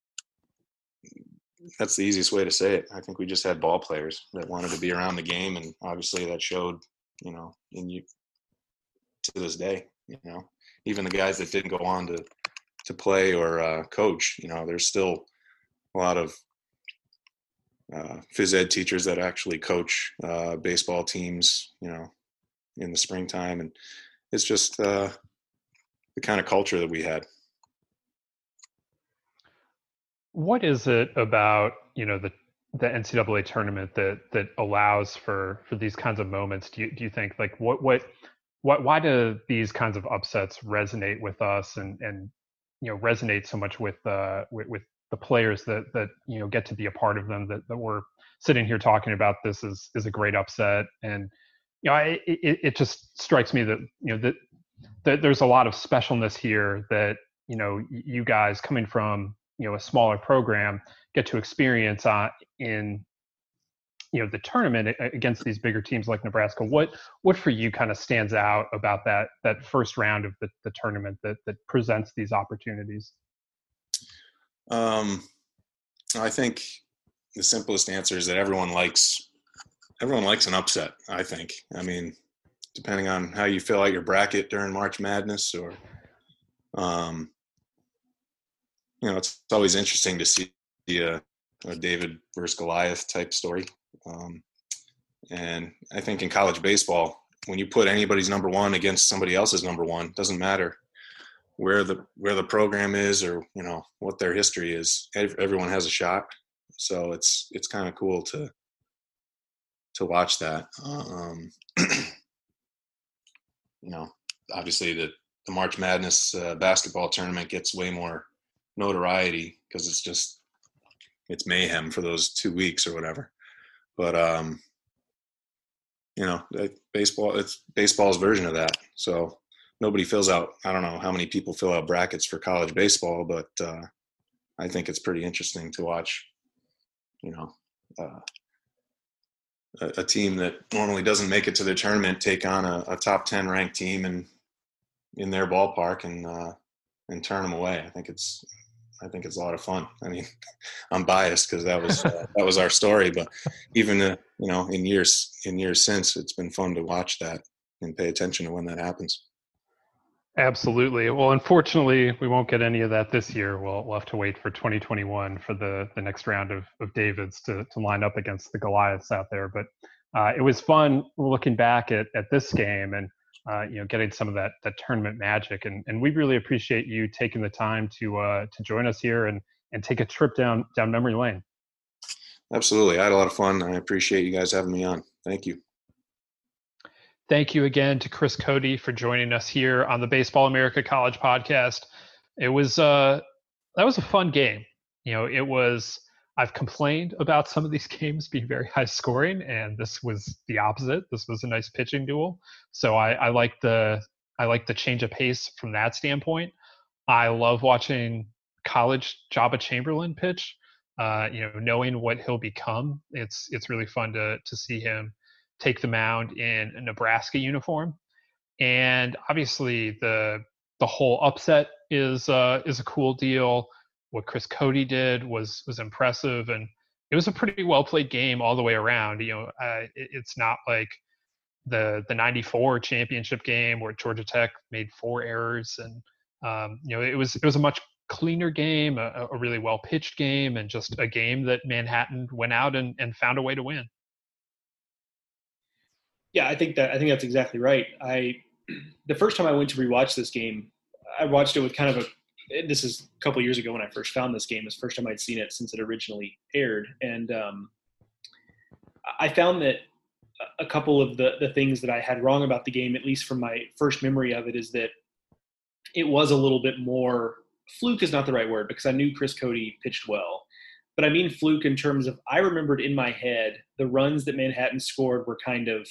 that's the easiest way to say it. I think we just had ball players that wanted to be around the game, and obviously that showed, you know, in you to this day. You know, even the guys that didn't go on to to play or uh, coach, you know, there's still a lot of uh, phys ed teachers that actually coach uh, baseball teams, you know, in the springtime, and it's just uh, the kind of culture that we had. What is it about, you know, the the N C double A tournament that that allows for for these kinds of moments? Do you do you think, like, what what what why do these kinds of upsets resonate with us and and you know resonate so much with uh with, with the players that that you know get to be a part of them, that, that we're sitting here talking about this is is a great upset? And you know it, it, it just strikes me that you know that, that there's a lot of specialness here that you know you guys coming from you know a smaller program get to experience uh, in you know the tournament against these bigger teams like Nebraska. What what for you kind of stands out about that that first round of the, the tournament that that presents these opportunities? Um, I think the simplest answer is that everyone likes everyone likes an upset. I think. I mean, depending on how you fill out your bracket during March Madness, or um, you know, it's, it's always interesting to see a, a David versus Goliath type story. Um, and I think in college baseball, when you put anybody's number one against somebody else's number one, doesn't matter where the where the program is or you know what their history is. Everyone has a shot, so it's it's kind of cool to to watch that. Um, you know, obviously the the March Madness uh, basketball tournament gets way more notoriety because it's just it's mayhem for those two weeks or whatever. But um, you know, baseball it's baseball's version of that. So nobody fills out. I don't know how many people fill out brackets for college baseball, but uh, I think it's pretty interesting to watch. You know, uh, a, a team that normally doesn't make it to the tournament take on a, a top ten ranked team and in their ballpark and uh, and turn them away. I think it's. I think it's a lot of fun. I mean, I'm biased because that was uh, that was our story, but even uh, you know, in years in years since, it's been fun to watch that and pay attention to when that happens. Absolutely. Well, unfortunately, we won't get any of that this year. We'll, we'll have to wait for twenty twenty-one for the, the next round of, of Davids to, to line up against the Goliaths out there. But uh, it was fun looking back at, at this game. And uh, you know, getting some of that that tournament magic. And and we really appreciate you taking the time to uh, to join us here and and take a trip down down memory lane. Absolutely, I had a lot of fun. I appreciate you guys having me on. Thank you. Thank you again to Chris Cote for joining us here on the Baseball America College podcast. It was uh, that was a fun game. You know, it was. I've complained about some of these games being very high scoring, and this was the opposite. This was a nice pitching duel. So I, I like the I like the change of pace from that standpoint. I love watching college Jabba Chamberlain pitch. Uh, you know, knowing what he'll become, it's it's really fun to to see him take the mound in a Nebraska uniform. And obviously, the the whole upset is uh, is a cool deal. What Chris Cote did was was impressive, and it was a pretty well played game all the way around. You know, uh, it, it's not like the the ninety-four championship game where Georgia Tech made four errors, and um, you know, it was it was a much cleaner game, a, a really well pitched game, and just a game that Manhattan went out and, and found a way to win. Yeah, I think that I think that's exactly right. I the first time I went to rewatch this game, I watched it with kind of a this is a couple years ago when I first found this game. It's the first time I'd seen it since it originally aired. And um, I found that a couple of the, the things that I had wrong about the game, at least from my first memory of it, is that it was a little bit more – fluke is not the right word because I knew Chris Cote pitched well. But I mean fluke in terms of I remembered in my head the runs that Manhattan scored were kind of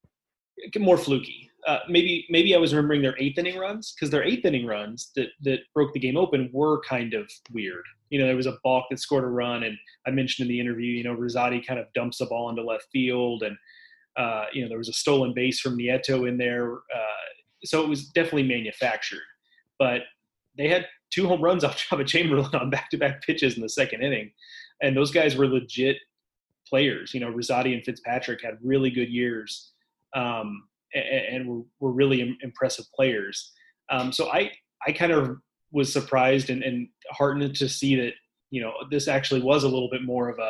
more fluky. Uh, maybe maybe I was remembering their eighth inning runs because their eighth inning runs that, that broke the game open were kind of weird. You know, there was a balk that scored a run, and I mentioned in the interview, you know, Rosati kind of dumps the ball into left field, and, uh, you know, there was a stolen base from Nieto in there. Uh, so it was definitely manufactured. But they had two home runs off Jabba Chamberlain on back-to-back pitches in the second inning, and those guys were legit players. You know, Rosati and Fitzpatrick had really good years. Um, and were, were really impressive players. Um, so I, I kind of was surprised and, and heartened to see that, you know, this actually was a little bit more of a,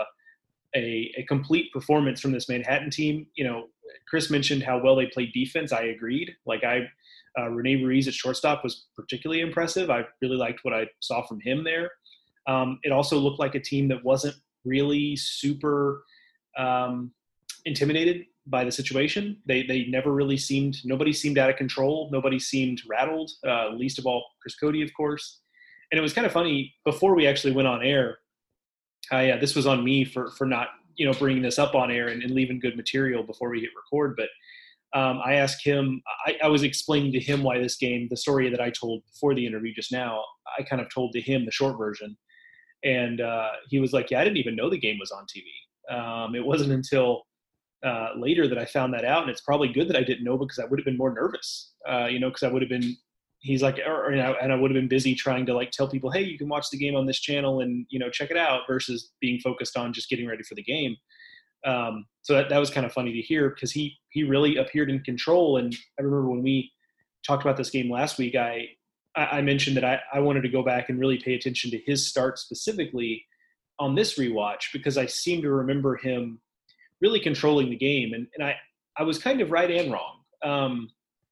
a, a complete performance from this Manhattan team. You know, Chris mentioned how well they played defense. I agreed. Like I, uh, Rene Ruiz at shortstop was particularly impressive. I really liked what I saw from him there. Um, it also looked like a team that wasn't really super um, intimidated by the situation. They they never really seemed, nobody seemed out of control. Nobody seemed rattled, uh, least of all Chris Cote, of course. And it was kind of funny, before we actually went on air, I, uh, this was on me for for not, you know, bringing this up on air and, and leaving good material before we hit record. But um, I asked him, I, I was explaining to him why this game, the story that I told before the interview just now, I kind of told to him the short version. And uh, he was like, yeah, I didn't even know the game was on T V. Um, it wasn't until Uh, later that I found that out, and it's probably good that I didn't know because I would have been more nervous, uh, you know, because I would have been, he's like, or, or, you know, and I would have been busy trying to like tell people, hey, you can watch the game on this channel and, you know, check it out versus being focused on just getting ready for the game. Um, so that, that was kind of funny to hear because he, he really appeared in control. And I remember when we talked about this game last week, I, I mentioned that I, I wanted to go back and really pay attention to his start specifically on this rewatch because I seem to remember him really controlling the game. And, and I, I was kind of right and wrong. Um,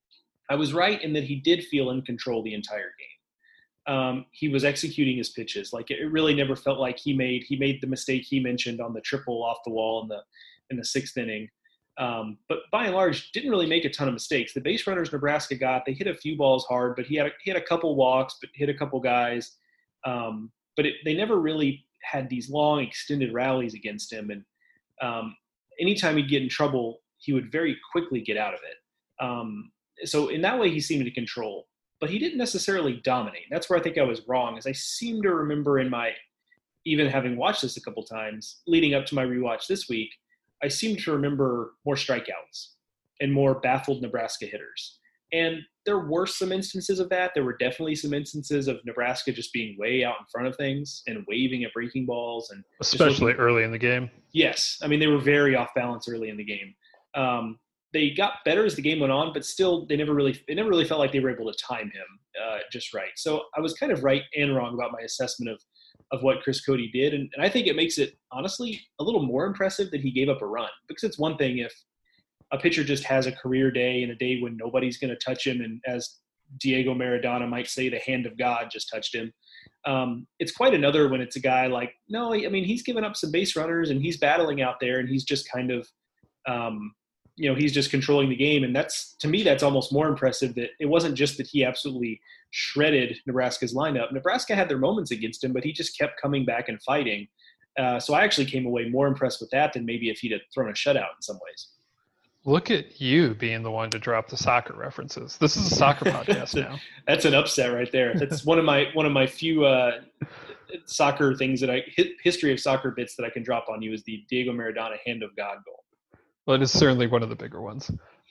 I was right in that he did feel in control the entire game. Um, he was executing his pitches. Like it really never felt like he made, he made the mistake he mentioned on the triple off the wall in the, in the sixth inning. Um, but by and large, didn't really make a ton of mistakes. The base runners Nebraska got, they hit a few balls hard, but he had a, he had a couple walks, but hit a couple guys. Um, but it, they never really had these long extended rallies against him. And, um, anytime he'd get in trouble, he would very quickly get out of it. Um, so in that way, he seemed to control, but he didn't necessarily dominate. That's where I think I was wrong, is I seem to remember in my, even having watched this a couple times, leading up to my rewatch this week, I seem to remember more strikeouts and more baffled Nebraska hitters. And there were some instances of that. There were definitely some instances of Nebraska just being way out in front of things and waving at breaking balls. And especially looking, early in the game. Yes. I mean, they were very off balance early in the game. Um, they got better as the game went on, but still they never really, it never really felt like they were able to time him uh, just right. So I was kind of right and wrong about my assessment of, of what Chris Cote did. And, and I think it makes it honestly a little more impressive that he gave up a run, because it's one thing if a pitcher just has a career day and a day when nobody's going to touch him. And as Diego Maradona might say, the hand of God just touched him. Um, it's quite another when it's a guy like, no, I mean, he's given up some base runners and he's battling out there and he's just kind of, um, you know, he's just controlling the game. And that's, to me, that's almost more impressive that it wasn't just that he absolutely shredded Nebraska's lineup. Nebraska had their moments against him, but he just kept coming back and fighting. Uh, so I actually came away more impressed with that than maybe if he'd have thrown a shutout in some ways. Look at you being the one to drop the soccer references. This is a soccer podcast now. That's an upset right there. That's one of my one of my few uh, soccer things that I history of soccer bits that I can drop on you is the Diego Maradona hand of God goal. Well, it is certainly one of the bigger ones.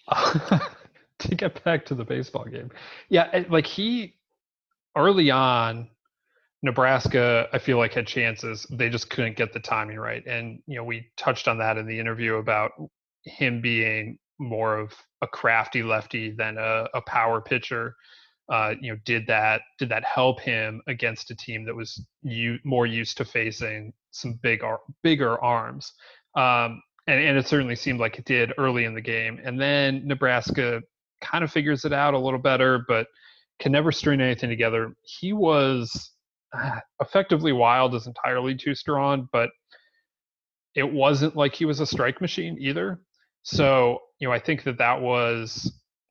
To get back to the baseball game, yeah, like he early on, Nebraska, I feel like had chances. They just couldn't get the timing right, and you know we touched on that in the interview about him being more of a crafty lefty than a, a power pitcher. Uh, you know, did that did that help him against a team that was u- more used to facing some big ar- bigger arms? Um, and, and it certainly seemed like it did early in the game. And then Nebraska kind of figures it out a little better, but can never string anything together. He was uh, effectively wild is entirely too strong, but it wasn't like he was a strike machine either. So, you know, I think that that was,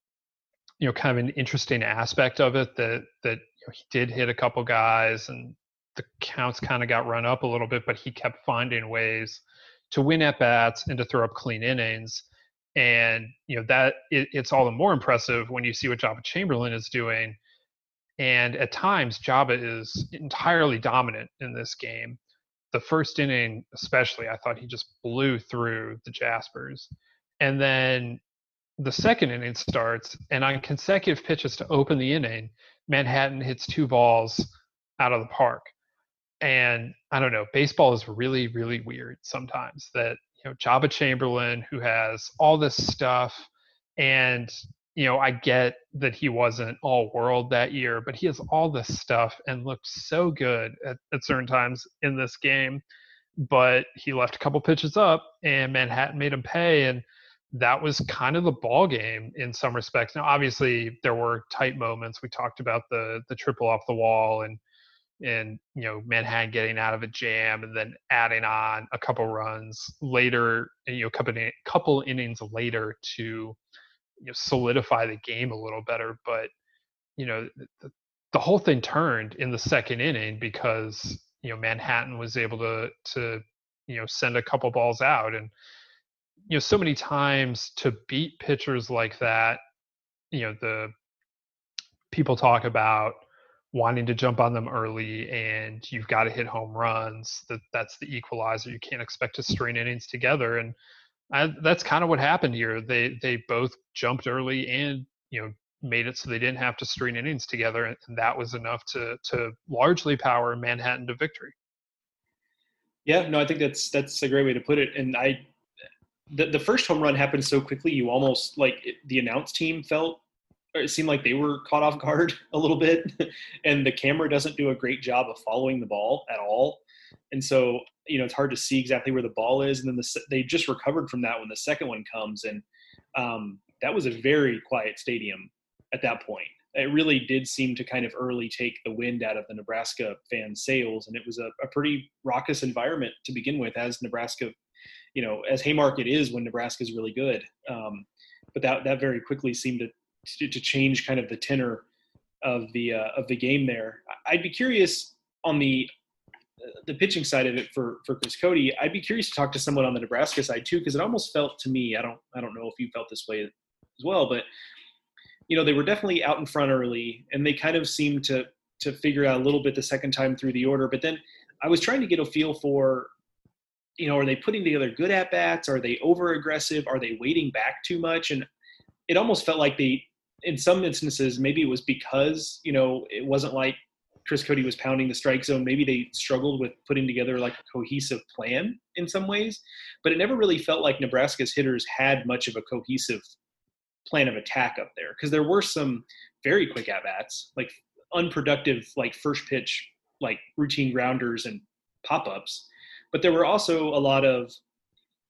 you know, kind of an interesting aspect of it that, that you know, he did hit a couple guys and the counts kind of got run up a little bit, but he kept finding ways to win at bats and to throw up clean innings. And, you know, that it, it's all the more impressive when you see what Jabba Chamberlain is doing. And at times Jabba is entirely dominant in this game. The first inning, especially, I thought he just blew through the Jaspers. And then the second inning starts, and on consecutive pitches to open the inning, Manhattan hits two balls out of the park. And I don't know, baseball is really, really weird sometimes that, you know, Jabba Chamberlain, who has all this stuff, and, you know, I get that he wasn't all world that year, but he has all this stuff and looked so good at, at certain times in this game. But he left a couple pitches up and Manhattan made him pay. And that was kind of the ball game in some respects. Now, obviously, there were tight moments. We talked about the the triple off the wall and and you know Manhattan getting out of a jam and then adding on a couple runs later, you know, a couple couple innings later to you know solidify the game a little better. But you know the, the whole thing turned in the second inning because you know Manhattan was able to to you know send a couple balls out. And you know, so many times to beat pitchers like that, you know, the people talk about wanting to jump on them early and you've got to hit home runs. That that's the equalizer. You can't expect to string innings together. And I, that's kind of what happened here. They, they both jumped early and, you know, made it so they didn't have to string innings together. And, and that was enough to, to largely power Manhattan to victory. Yeah, no, I think that's, that's a great way to put it. And I, The, the first home run happened so quickly, you almost like it, the announce team felt, or it seemed like they were caught off guard a little bit. And the camera doesn't do a great job of following the ball at all. And so, you know, it's hard to see exactly where the ball is. And then the, they just recovered from that when the second one comes. And um, that was a very quiet stadium at that point. It really did seem to kind of early take the wind out of the Nebraska fan sails. And it was a, a pretty raucous environment to begin with, as Nebraska you know, as Haymarket is when Nebraska is really good. Um, but that, that very quickly seemed to, to, to change kind of the tenor of the, uh, of the game there. I'd be curious on the, the pitching side of it for, for Chris Cody. I'd be curious to talk to someone on the Nebraska side too, because it almost felt to me, I don't, I don't know if you felt this way as well, but you know, they were definitely out in front early and they kind of seemed to, to figure out a little bit the second time through the order. But then I was trying to get a feel for, you know, are they putting together good at-bats? Are they over-aggressive? Are they waiting back too much? And it almost felt like they, in some instances, maybe it was because, you know, it wasn't like Chris Cody was pounding the strike zone. Maybe they struggled with putting together like a cohesive plan in some ways. But it never really felt like Nebraska's hitters had much of a cohesive plan of attack up there. Because there were some very quick at-bats, like unproductive, like first pitch, like routine grounders and pop-ups. But there were also a lot of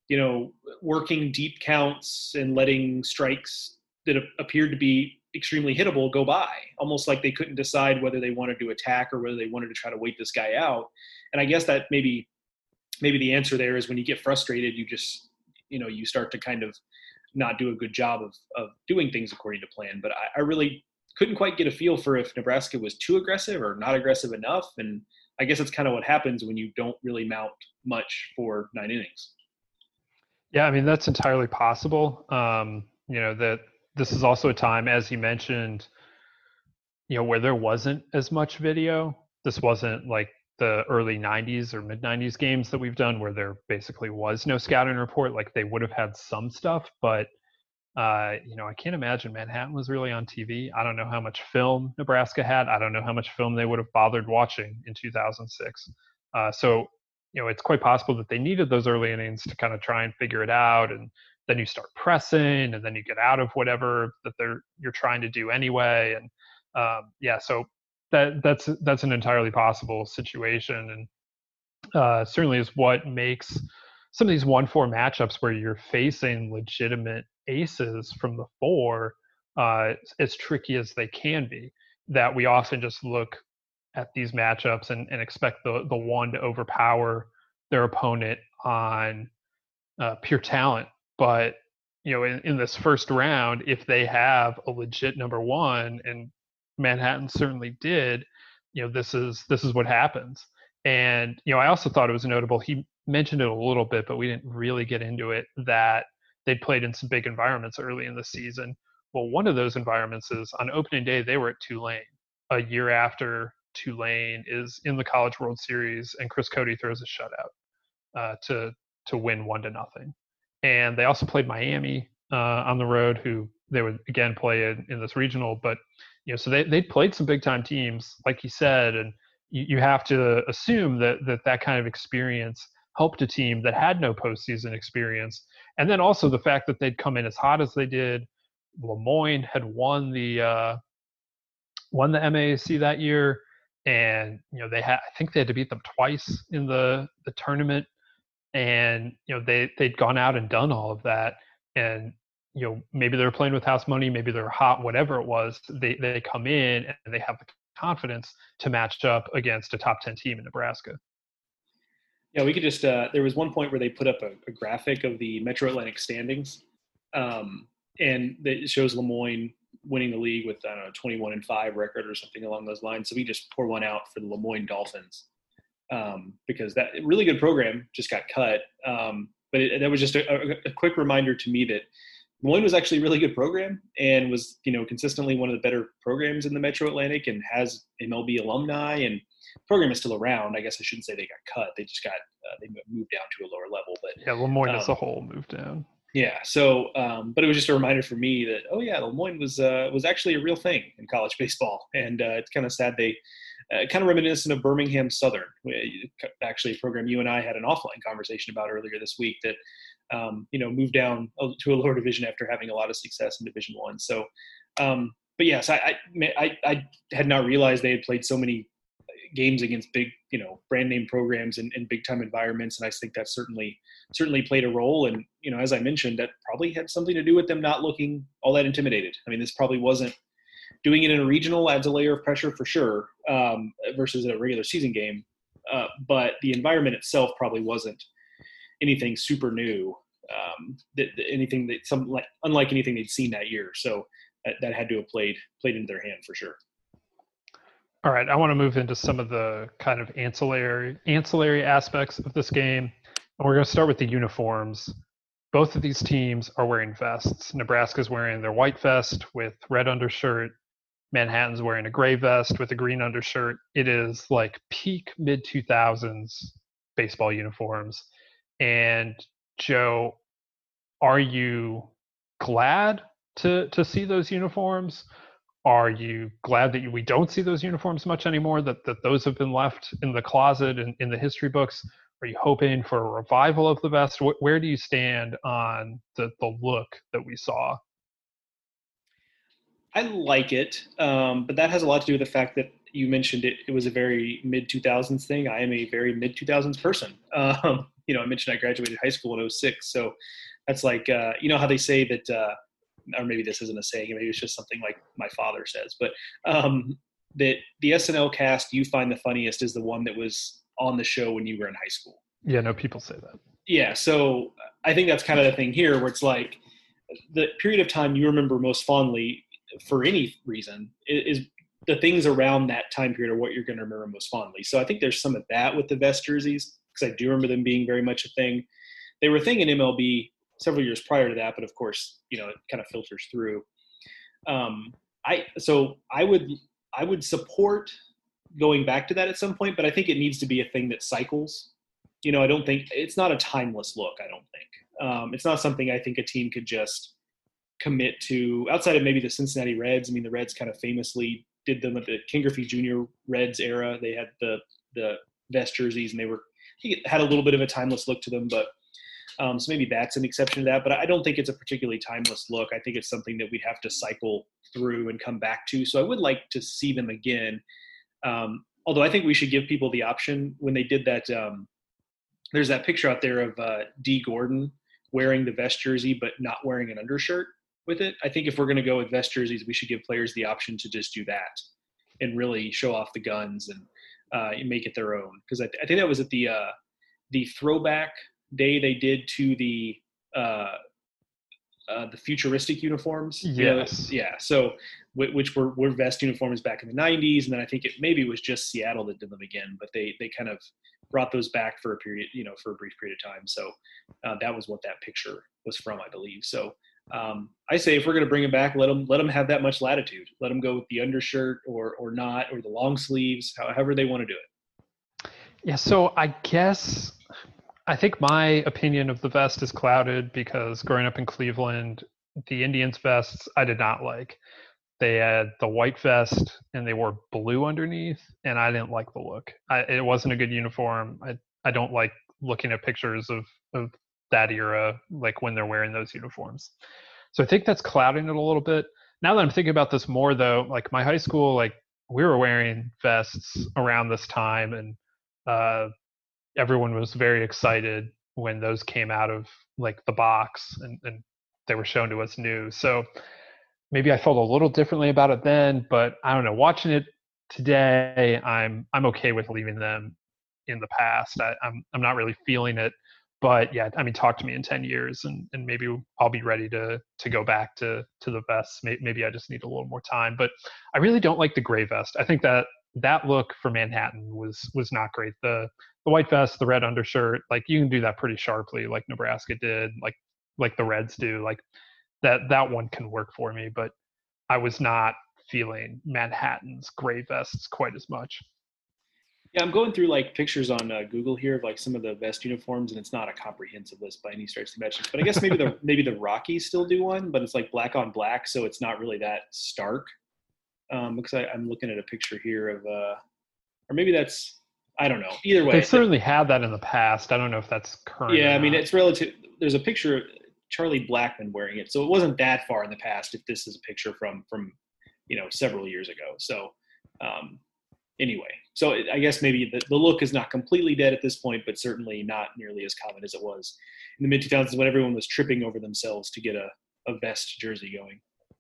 you know, working deep counts and letting strikes that appeared to be extremely hittable go by, almost like they couldn't decide whether they wanted to attack or whether they wanted to try to wait this guy out. And I guess that maybe maybe the answer there is when you get frustrated, you just, you know, you start to kind of not do a good job of, of doing things according to plan. But I, I really couldn't quite get a feel for if Nebraska was too aggressive or not aggressive enough. And I guess that's kind of what happens when you don't really mount much for nine innings. Yeah, I mean, that's entirely possible. Um, you know, that this is also a time, as you mentioned, you know, where there wasn't as much video. This wasn't like the early nineties or mid nineties games that we've done where there basically was no scouting report. Like they would have had some stuff, but uh, you know, I can't imagine Manhattan was really on T V. I don't know how much film Nebraska had. I don't know how much film they would have bothered watching in two thousand six. Uh, so, you know, it's quite possible that they needed those early innings to kind of try and figure it out. And then you start pressing and then you get out of whatever that they're, you're trying to do anyway. And um, yeah, so that that's, that's an entirely possible situation. And uh, certainly is what makes some of these one four matchups where you're facing legitimate aces from the four uh, as tricky as they can be, that we often just look at these matchups and, and expect the, the one to overpower their opponent on uh, pure talent. But, you know, in, in this first round, if they have a legit number one, and Manhattan certainly did, you know, this is, this is what happens. And, you know, I also thought it was notable. He mentioned it a little bit, but we didn't really get into it, that they'd played in some big environments early in the season. Well, one of those environments is on opening day, they were at Tulane a year after Tulane is in the College World Series and Chris Cody throws a shutout uh, to, to win one to nothing. And they also played Miami uh, on the road, who they would again play in, in this regional, but, you know, so they, they played some big time teams, like you said, and you, you have to assume that, that that kind of experience helped a team that had no postseason experience. And then also the fact that they'd come in as hot as they did. Lemoyne had won the uh, won the M A A C that year, and you know they had I think they had to beat them twice in the the tournament, and you know they they'd gone out and done all of that, and you know maybe they were playing with house money, maybe they're hot, whatever it was. They they come in and they have the confidence to match up against a top ten team in Nebraska. Yeah, we could just, uh, there was one point where they put up a, a graphic of the Metro Atlantic standings, um, and it shows Lemoyne winning the league with, I don't know, twenty-one and five record or something along those lines. So we just pour one out for the Lemoyne Dolphins, um, because that really good program just got cut. Um, but it, that was just a, a quick reminder to me that Lemoyne was actually a really good program and was, you know, consistently one of the better programs in the Metro Atlantic and has M L B alumni, and the program is still around. I guess I shouldn't say they got cut. They just got, uh, they moved down to a lower level. But yeah, Lemoyne um, as a whole moved down. Yeah. So, um, but it was just a reminder for me that, oh yeah, Lemoyne was, uh, was actually a real thing in college baseball. And uh, it's kind of sad they, uh, kind of reminiscent of Birmingham Southern, actually a program you and I had an offline conversation about earlier this week that, um, you know, moved down to a lower division after having a lot of success in Division One. So, um, but yes, I, I, I had not realized they had played so many games against big, you know, brand name programs and, and big time environments. And I think that certainly, certainly played a role. And, you know, as I mentioned, that probably had something to do with them not looking all that intimidated. I mean, this probably wasn't doing it in a regional adds a layer of pressure for sure, um, versus a regular season game. Uh, but the environment itself probably wasn't anything super new, um, that, that anything that some like, unlike anything they'd seen that year. So that, that had to have played, played into their hand for sure. All right, I want to move into some of the kind of ancillary ancillary aspects of this game. And we're going to start with the uniforms. Both of these teams are wearing vests. Nebraska's wearing their white vest with red undershirt. Manhattan's wearing a gray vest with a green undershirt. It is like peak mid two thousands baseball uniforms. And Joe, are you glad to to see those uniforms? Are you glad that we don't see those uniforms much anymore, that, that those have been left in the closet and in the history books? Are you hoping for a revival of the vest? Where do you stand on the, the look that we saw? I like it, um, but that has a lot to do with the fact that you mentioned it, it was a very mid two thousands thing. I am a very mid two thousands person. Um, you know, I mentioned I graduated high school in oh six. So that's like, uh, you know how they say that, uh, or maybe this isn't a saying, maybe it's just something like my father says, but um, that the S N L cast you find the funniest is the one that was on the show when you were in high school. Yeah, no, people say that. Yeah, so I think that's kind of the thing here where it's like the period of time you remember most fondly for any reason is, is the things around that time period are what you're going to remember most fondly. So I think there's some of that with the vest jerseys because I do remember them being very much a thing. They were a thing in M L B several years prior to that, but of course, you know, it kind of filters through. Um, I so I would I would support going back to that at some point, but I think it needs to be a thing that cycles. You know, I don't think it's not a timeless look. I don't think um, it's not something I think a team could just commit to outside of maybe the Cincinnati Reds. I mean, the Reds kind of famously did them at the Ken Griffey Junior Reds era. They had the the vest jerseys, and they were had a little bit of a timeless look to them, but. Um, so maybe that's an exception to that, but I don't think it's a particularly timeless look. I think it's something that we'd have to cycle through and come back to. So I would like to see them again. Um, although I think we should give people the option when they did that. Um, there's that picture out there of uh, D Gordon wearing the vest jersey, but not wearing an undershirt with it. I think if we're going to go with vest jerseys, we should give players the option to just do that and really show off the guns and, uh, and make it their own. Cause I, th- I think that was at the, uh, the throwback day they did to the uh, uh, the futuristic uniforms. Yes. You know, yeah. So which were, were vest uniforms back in the nineties, and then I think it maybe was just Seattle that did them again, but they they kind of brought those back for a period, you know, for a brief period of time. So uh, that was what that picture was from, I believe. So um, I say if we're going to bring them back, let them let them have that much latitude. Let them go with the undershirt or or not, or the long sleeves, however they want to do it. Yeah. So I guess. I think my opinion of the vest is clouded because growing up in Cleveland, the Indians vests I did not like. They had the white vest and they wore blue underneath, and I didn't like the look. I, it wasn't a good uniform. I, I don't like looking at pictures of, of that era, like when they're wearing those uniforms. So I think that's clouding it a little bit. Now that I'm thinking about this more, though, like my high school, like we were wearing vests around this time, and uh, everyone was very excited when those came out of like the box and, and they were shown to us new. So maybe I felt a little differently about it then, but I don't know. Watching it today, I'm I'm okay with leaving them in the past. I, I'm I'm not really feeling it, but yeah, I mean, talk to me in ten years, and, and maybe I'll be ready to to go back to to the vests. Maybe I just need a little more time. But I really don't like the gray vest. I think that that look for Manhattan was was not great. The the white vest, the red undershirt, like you can do that pretty sharply, like Nebraska did, like like the Reds do. Like that that one can work for me, but I was not feeling Manhattan's gray vests quite as much. Yeah, I'm going through like pictures on uh, Google here of like some of the vest uniforms, and it's not a comprehensive list by any stretch of the imagination. But I guess maybe the maybe the Rockies still do one, but it's like black on black, so it's not really that stark. Um, because I, I'm looking at a picture here of, uh, or maybe that's, I don't know. Either way, they've certainly had that in the past. I don't know if that's current. Yeah, I mean, it's relative. There's a picture of Charlie Blackmon wearing it, so it wasn't that far in the past. If this is a picture from from, you know, several years ago. So, um, anyway, so I guess maybe the, the look is not completely dead at this point, but certainly not nearly as common as it was in the mid two thousands when everyone was tripping over themselves to get a, a vest jersey going.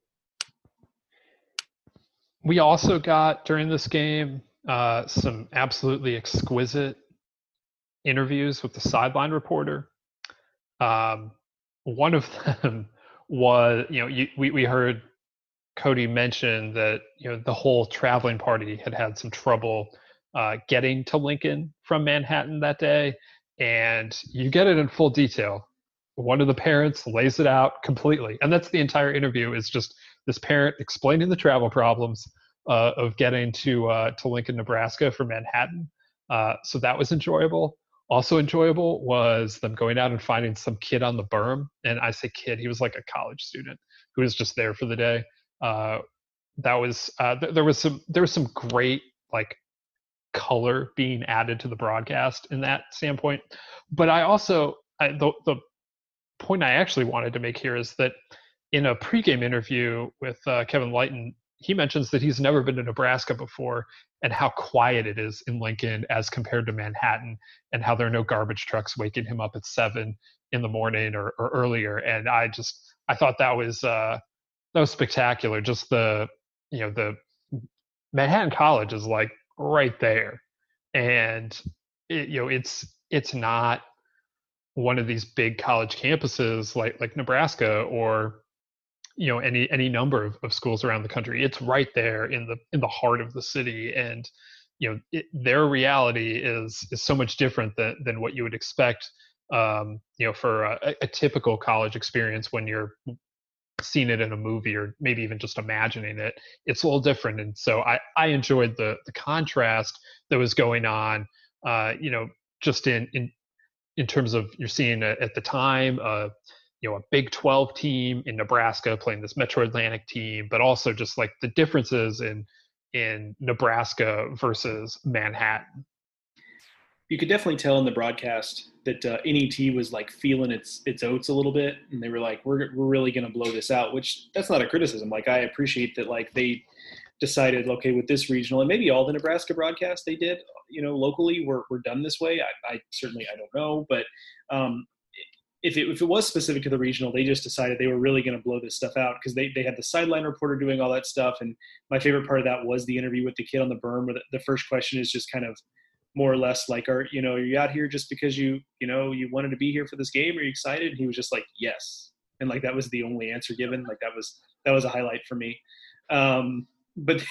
We also got during this game uh, some absolutely exquisite interviews with the sideline reporter. Um, one of them was, you know, you, we we heard Cody mention that, you know, the whole traveling party had had some trouble uh, getting to Lincoln from Manhattan that day, and you get it in full detail. One of the parents lays it out completely, and that's the entire interview. Is just this parent explaining the travel problems uh, of getting to uh, to Lincoln, Nebraska from Manhattan. Uh, so that was enjoyable. Also enjoyable was them going out and finding some kid on the berm. And I say kid, he was like a college student who was just there for the day. Uh, that was uh, th- there was some there was some great like color being added to the broadcast in that standpoint. But I also I, the the point I actually wanted to make here is that in a pregame interview with uh, Kevin Lighton, he mentions that he's never been to Nebraska before and how quiet it is in Lincoln as compared to Manhattan, and how there are no garbage trucks waking him up at seven in the morning or, or earlier. And I just, I thought that was, uh, that was spectacular. Just the, you know, the Manhattan College is like right there. And it, you know, it's, it's not one of these big college campuses like, like Nebraska or, you know, any any number of, of schools around the country. It's right there in the in the heart of the city. And you know, it, their reality is is so much different than than what you would expect, um you know, for a, a typical college experience. When you're seeing it in a movie or maybe even just imagining it, it's a little different. And so i i enjoyed the the contrast that was going on, uh you know, just in in in terms of you're seeing a, at the time, uh you know, a Big twelve team in Nebraska playing this Metro Atlantic team, but also just like the differences in in Nebraska versus Manhattan. You could definitely tell in the broadcast that uh, N E T was like feeling its its oats a little bit, and they were like, "We're we're really going to blow this out." Which that's not a criticism. Like I appreciate that. Like they decided, okay, with this regional and maybe all the Nebraska broadcasts they did, you know, locally, were were done this way. I, I certainly I don't know, but. Um, If it, if it was specific to the regional, they just decided they were really going to blow this stuff out because they, they had the sideline reporter doing all that stuff. And my favorite part of that was the interview with the kid on the berm, where the, the first question is just kind of more or less like, are, you know, are you out here just because you, you know, you wanted to be here for this game? Are you excited? And he was just like, yes. And like, that was the only answer given. Like that was, that was a highlight for me. Um, but,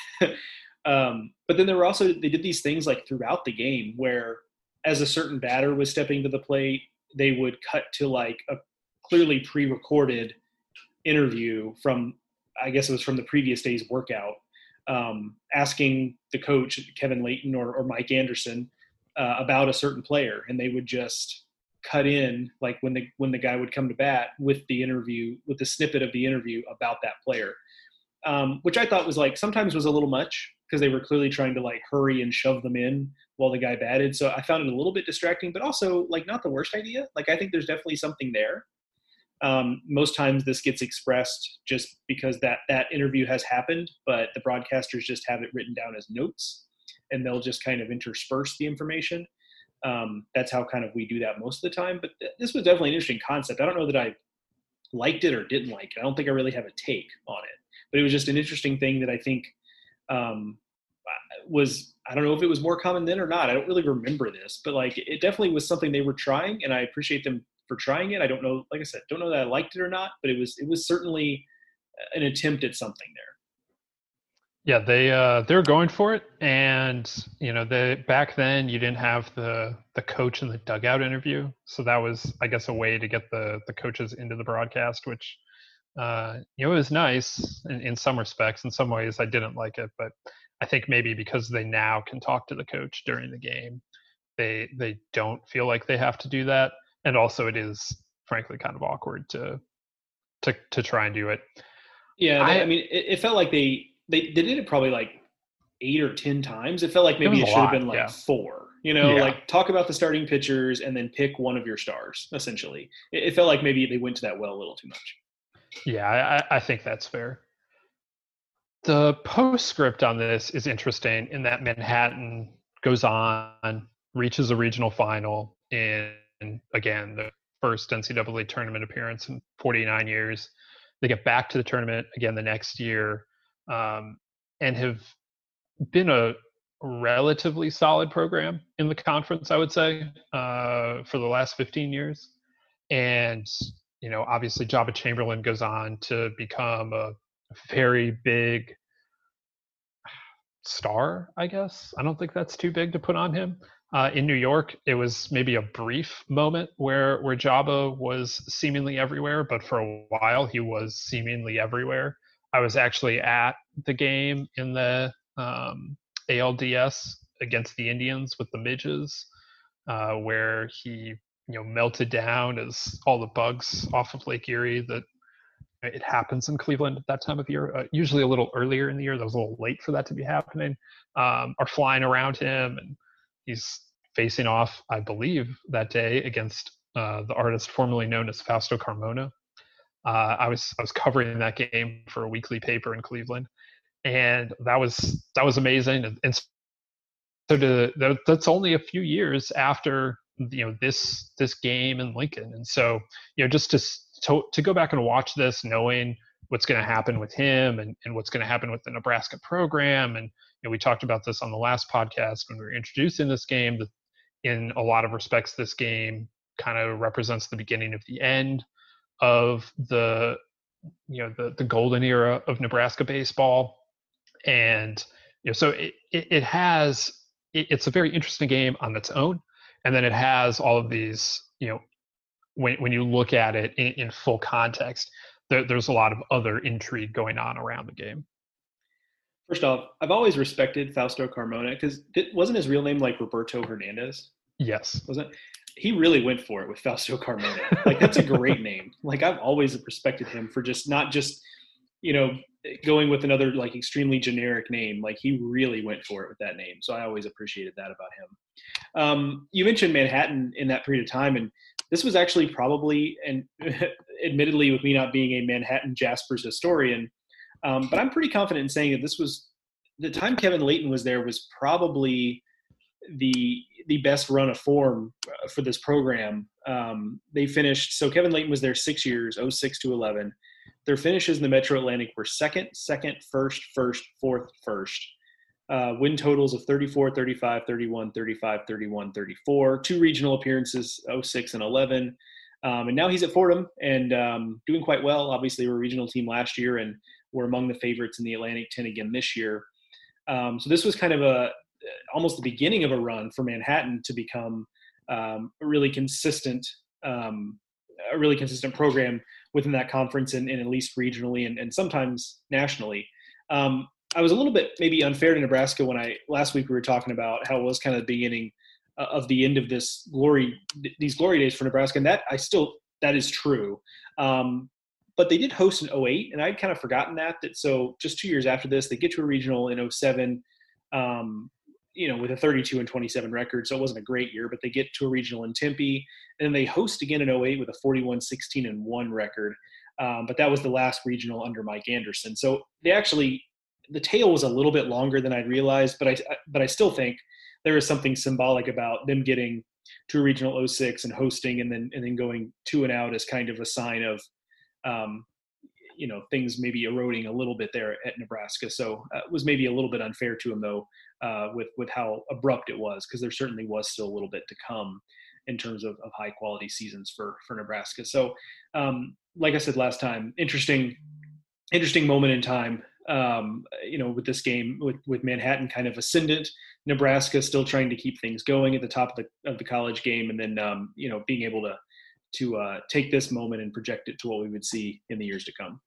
um, but then there were also, they did these things like throughout the game where as a certain batter was stepping to the plate, they would cut to like a clearly pre-recorded interview from, I guess it was from the previous day's workout, um, asking the coach, Kevin Layton or, or Mike Anderson, uh, about a certain player. And they would just cut in like when the, when the guy would come to bat with the interview, with the snippet of the interview about that player, um, which I thought was like, sometimes was a little much because they were clearly trying to like hurry and shove them in while the guy batted. So I found it a little bit distracting, but also like not the worst idea. Like I think there's definitely something there. Um, most times this gets expressed just because that, that interview has happened, but the broadcasters just have it written down as notes and they'll just kind of intersperse the information. Um, that's how kind of we do that most of the time, but th- this was definitely an interesting concept. I don't know that I liked it or didn't like it. I don't think I really have a take on it, but it was just an interesting thing that I think, um, was, I don't know if it was more common then or not. I don't really remember this, but like it definitely was something they were trying, and I appreciate them for trying it. I don't know, like I said, don't know that I liked it or not, but it was it was certainly an attempt at something there. Yeah, they uh, they're going for it, and you know, they back then you didn't have the the coach in the dugout interview, so that was, I guess, a way to get the the coaches into the broadcast, which uh, you know, it was nice in, in some respects. In some ways, I didn't like it, but I think maybe because they now can talk to the coach during the game, they they don't feel like they have to do that. And also it is frankly kind of awkward to to to try and do it. Yeah, I, I mean, it, it felt like they, they they did it probably like eight or ten times. It felt like maybe it, it should lot, have been like yeah. four. You know, yeah. like talk about the starting pitchers and then pick one of your stars. Essentially, it, it felt like maybe they went to that well a little too much. Yeah, I, I think that's fair. The postscript on this is interesting in that Manhattan goes on, reaches a regional final in, again, the first N C double A tournament appearance in forty-nine years. They get back to the tournament again the next year, um, and have been a relatively solid program in the conference, I would say, uh, for the last fifteen years. And, you know, obviously Jabba Chamberlain goes on to become a very big star, I guess. I don't think that's too big to put on him. Uh, in New York, it was maybe a brief moment where where Jabba was seemingly everywhere, but for a while he was seemingly everywhere. I was actually at the game in the um, A L D S against the Indians with the Midges, uh, where he you know melted down as all the bugs off of Lake Erie that it happens in Cleveland at that time of year, uh, usually a little earlier in the year. That was a little late for that to be happening, um, are flying around him, and he's facing off, I believe, that day against uh, the artist formerly known as Fausto Carmona. Uh, I was I was covering that game for a weekly paper in Cleveland, and that was that was amazing. And, and so to, that, that's only a few years after you know this this game in Lincoln, and so you know just to to, to go back and watch this, knowing what's going to happen with him and, and what's going to happen with the Nebraska program, and you know, we talked about this on the last podcast when we were introducing this game. That in a lot of respects, this game kind of represents the beginning of the end of the you know the the golden era of Nebraska baseball, and you know so it it, it has it, it's a very interesting game on its own, and then it has all of these you know when when you look at it in, in full context, there, there's a lot of other intrigue going on around the game. First off, I've always respected Fausto Carmona because it wasn't his real name like Roberto Hernandez. Yes, wasn't he really went for it with Fausto Carmona? Like that's a great name. Like I've always respected him for just not just you know going with another like extremely generic name. Like he really went for it with that name. So I always appreciated that about him. Um, you mentioned Manhattan in that period of time, and this was actually probably, and admittedly with me not being a Manhattan Jaspers historian, um, but I'm pretty confident in saying that this was the time Kevin Layton was there was probably the the best run of form for this program. Um, they finished, so Kevin Layton was there six years, oh six to eleven. Their finishes in the Metro Atlantic were second, second, first, first, fourth, first. Uh, win totals of thirty-four, thirty-five, thirty-one, thirty-five, thirty-one, thirty-four. Two regional appearances, oh six and eleven. Um, and now he's at Fordham and um, doing quite well. Obviously, we're a regional team last year and we're among the favorites in the Atlantic ten again this year. Um, so this was kind of a almost the beginning of a run for Manhattan to become um, a really consistent, um, a really consistent program within that conference and, and at least regionally and, and sometimes nationally. Um, I was a little bit maybe unfair to Nebraska when I last week we were talking about how it was kind of the beginning of the end of this glory, these glory days for Nebraska, and that I still that is true. Um, but they did host in oh eight, and I'd kind of forgotten that. That so just two years after this, they get to a regional in oh seven. Um, you know, with a thirty-two and twenty-seven record. So it wasn't a great year, but they get to a regional in Tempe, and then they host again in oh eight with a forty-one, sixteen and one record. Um, but that was the last regional under Mike Anderson. So they actually, the tail was a little bit longer than I'd realized, but I, but I still think there is something symbolic about them getting to a regional oh six and hosting and then, and then going two and out as kind of a sign of, um, you know, things maybe eroding a little bit there at Nebraska. So uh, it was maybe a little bit unfair to him though, uh, with, with how abrupt it was, because there certainly was still a little bit to come in terms of, of high quality seasons for, for Nebraska. So um, like I said last time, interesting, interesting moment in time, um, you know, with this game with, with Manhattan kind of ascendant, Nebraska still trying to keep things going at the top of the, of the college game. And then, um, you know, being able to, to uh, take this moment and project it to what we would see in the years to come.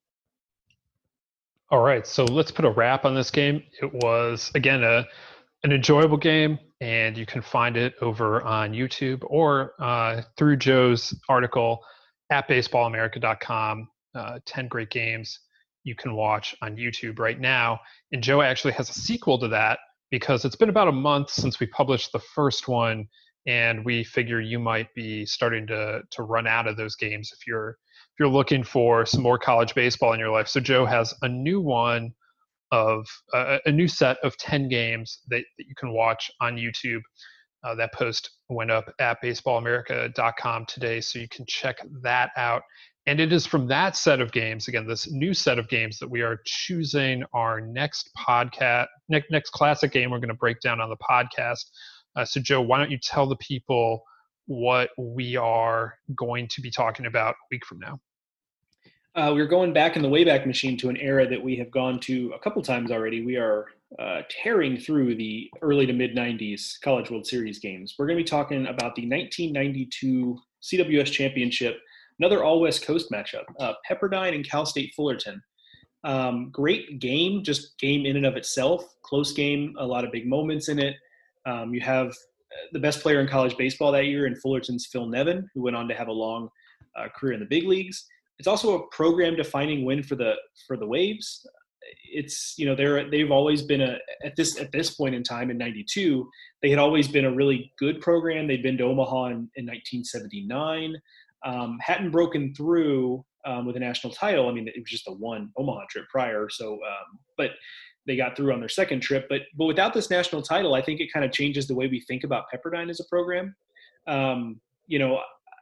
All right, so let's put a wrap on this game. It was, again, a an enjoyable game, and you can find it over on YouTube or uh, through Joe's article at baseball america dot com. Uh, ten great games you can watch on YouTube right now. And Joe actually has a sequel to that because it's been about a month since we published the first one, and we figure you might be starting to to run out of those games if you're if you're looking for some more college baseball in your life. So Joe has a new one of uh, a new set of ten games that, that you can watch on YouTube. Uh, that post went up at baseball america dot com today, so you can check that out. And it is from that set of games, again, this new set of games, that we are choosing our next podcast, next, next classic game we're going to break down on the podcast. Uh, so Joe, why don't you tell the people what we are going to be talking about a week from now? Uh, we're going back in the Wayback Machine to an era that we have gone to a couple times already. We are uh, tearing through the early to mid nineties College World Series games. We're going to be talking about the nineteen ninety-two C W S Championship, another all West Coast matchup, uh, Pepperdine and Cal State Fullerton. Um, great game, just game in and of itself. Close game, a lot of big moments in it. Um, you have the best player in college baseball that year in Fullerton's Phil Nevin, who went on to have a long uh, career in the big leagues. It's also a program-defining win for the for the Waves. It's you know they're they've always been a at this at this point in time in ninety-two they had always been a really good program. They'd been to Omaha in, in nineteen seventy-nine, um, hadn't broken through um, with a national title. I mean, it was just a one Omaha trip prior. So, um, but they got through on their second trip. But but without this national title, I think it kind of changes the way we think about Pepperdine as a program. Um, you know,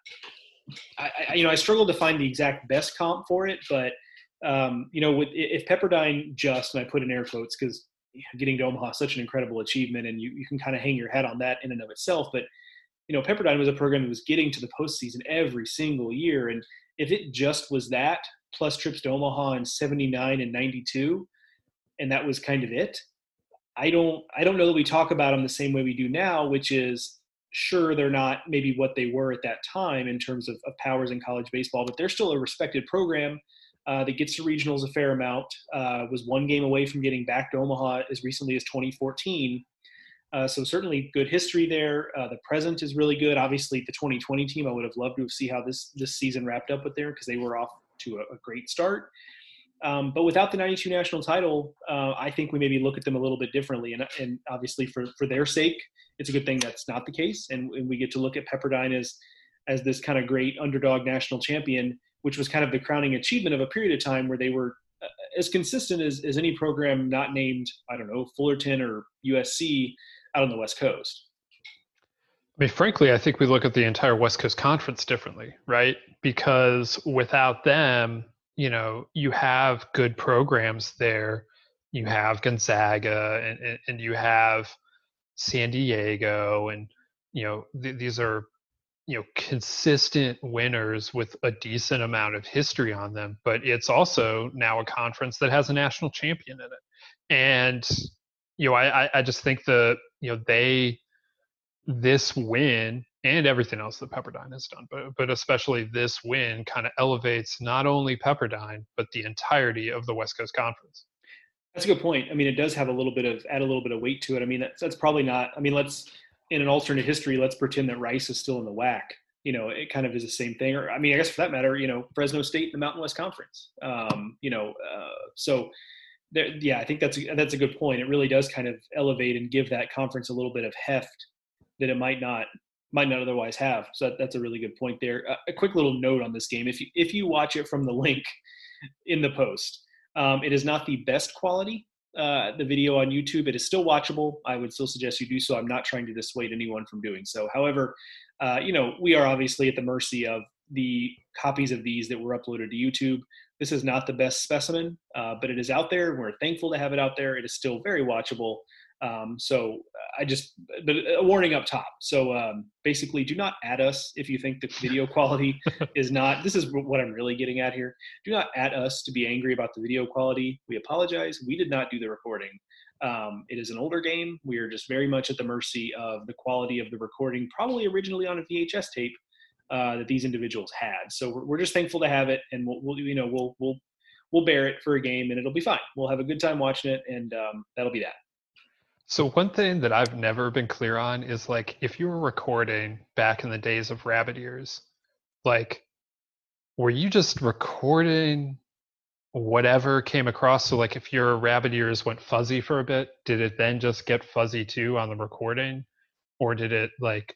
I, I you know I struggle to find the exact best comp for it, but um, you know, with if Pepperdine just, and I put in air quotes because getting to Omaha is such an incredible achievement, and you you can kind of hang your head on that in and of itself, but you know, Pepperdine was a program that was getting to the postseason every single year. And if it just was that, plus trips to Omaha in seventy-nine and ninety-two, and that was kind of it, I don't I don't know that we talk about them the same way we do now, which is, sure, they're not maybe what they were at that time in terms of, of powers in college baseball, but they're still a respected program uh, that gets to regionals a fair amount, uh, was one game away from getting back to Omaha as recently as twenty fourteen. Uh, so certainly good history there. Uh, the present is really good. Obviously, the twenty twenty team, I would have loved to see how this this season wrapped up with there because they were off to a, a great start. Um, but without the ninety-two national title, uh, I think we maybe look at them a little bit differently. And, and obviously, for, for their sake, it's a good thing that's not the case. And, and we get to look at Pepperdine as as this kind of great underdog national champion, which was kind of the crowning achievement of a period of time where they were as consistent as, as any program not named, I don't know, Fullerton or U S C out on the West Coast. I mean, frankly, I think we look at the entire West Coast Conference differently, right? Because without them, you know, you have good programs there. You have Gonzaga and, and, and you have San Diego, and, you know, th- these are, you know, consistent winners with a decent amount of history on them. But it's also now a conference that has a national champion in it. And, you know, I, I just think the, you know, they, this win and everything else that Pepperdine has done, but but especially this win kind of elevates not only Pepperdine, but the entirety of the West Coast Conference. That's a good point. I mean, it does have a little bit of, add a little bit of weight to it. I mean, that's, that's probably not, I mean, let's, in an alternate history, let's pretend that Rice is still in the W A C. You know, it kind of is the same thing. Or, I mean, I guess for that matter, you know, Fresno State in the Mountain West Conference. Um, you know, uh, so there, yeah, I think that's a, that's a good point. It really does kind of elevate and give that conference a little bit of heft that it might not might not otherwise have. So that, that's a really good point there. Uh, a quick little note on this game: if you if you watch it from the link in the post, um, it is not the best quality. Uh, the video on YouTube, it is still watchable. I would still suggest you do so. I'm not trying to dissuade anyone from doing so. However, uh, you know, we are obviously at the mercy of the copies of these that were uploaded to YouTube. This is not the best specimen, uh, but it is out there. We're thankful to have it out there. It is still very watchable. Um, so I just, but a warning up top. So um, basically, do not add us if you think the video quality is not, this is what I'm really getting at here. Do not add us to be angry about the video quality. We apologize. We did not do the recording. Um, it is an older game. We are just very much at the mercy of the quality of the recording, probably originally on a V H S tape uh, that these individuals had. So we're, we're just thankful to have it, and we'll, we'll, you know, we'll, we'll, we'll bear it for a game, and it'll be fine. We'll have a good time watching it, and um, that'll be that. So one thing that I've never been clear on is, like, if you were recording back in the days of rabbit ears, like, were you just recording whatever came across? So, like, if your rabbit ears went fuzzy for a bit, did it then just get fuzzy too on the recording? Or did it, like,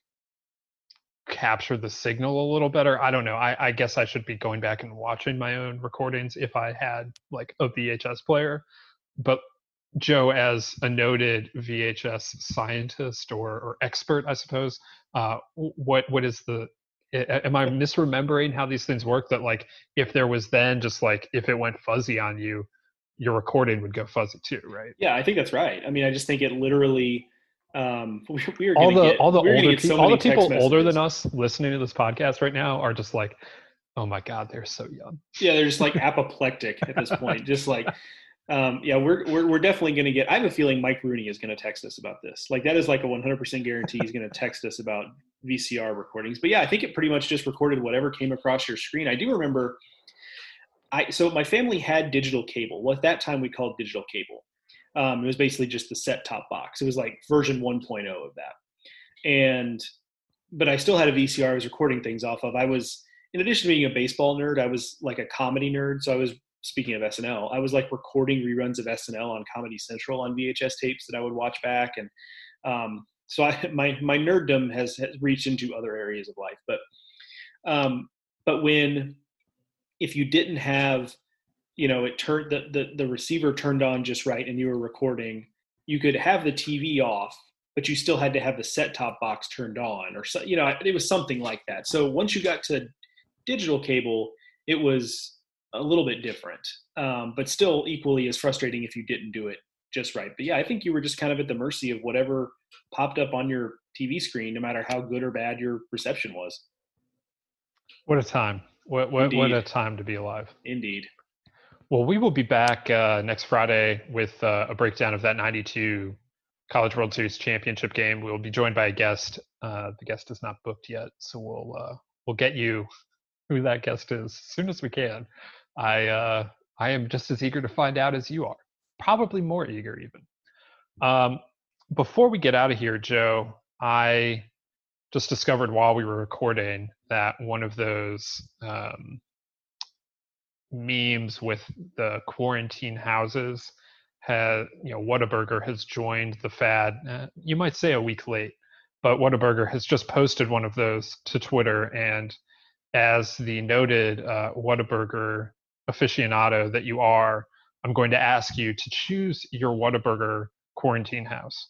capture the signal a little better? I don't know. I, I guess I should be going back and watching my own recordings if I had, like, a V H S player. But Joe, as a noted V H S scientist or, or expert, I suppose, uh, what what is the? Am I misremembering how these things work? That, like, if there was then just, like, if it went fuzzy on you, your recording would go fuzzy too, right? Yeah, I think that's right. I mean, I just think it literally. Um, we, we are all the get, all the older so people, all the people older messages. than us listening to this podcast right now are just like, oh my God, they're so young. Yeah, they're just like apoplectic at this point. Just like. Um, yeah, we're, we're we're definitely going to get. I have a feeling Mike Rooney is going to text us about this. Like, that is like a one hundred percent guarantee he's going to text us about V C R recordings. But yeah, I think it pretty much just recorded whatever came across your screen. I do remember. I so my family had digital cable. Well, at that time we called digital cable. Um, it was basically just the set-top box. It was like version one point oh of that. And but I still had a V C R I was recording things off of. I was, in addition to being a baseball nerd, I was like a comedy nerd. So I was. Speaking of S N L, I was like recording reruns of S N L on Comedy Central on V H S tapes that I would watch back. And um, so I, my, my nerddom has, has reached into other areas of life. But, um, but when, if you didn't have you know, it turned the, the the receiver turned on just right, and you were recording. You could have the T V off, but you still had to have the set-top box turned on, or so, you know, it was something like that. So once you got to digital cable, it was a little bit different, um, but still equally as frustrating if you didn't do it just right. But yeah, I think you were just kind of at the mercy of whatever popped up on your T V screen, no matter how good or bad your reception was. What a time. What, what, what a time to be alive. Indeed. Well, we will be back uh, next Friday with uh, a breakdown of that ninety-two College World Series championship game. We'll be joined by a guest. Uh, the guest is not booked yet, so we'll uh, we'll get you who that guest is as soon as we can. I uh, I am just as eager to find out as you are, probably more eager even. Um, before we get out of here, Joe, I just discovered while we were recording that one of those um, memes with the quarantine houses has, you know, Whataburger has joined the fad. Uh, you might say a week late, but Whataburger has just posted one of those to Twitter. And as the noted uh, Whataburger aficionado that you are, I'm going to ask you to choose your Whataburger quarantine house.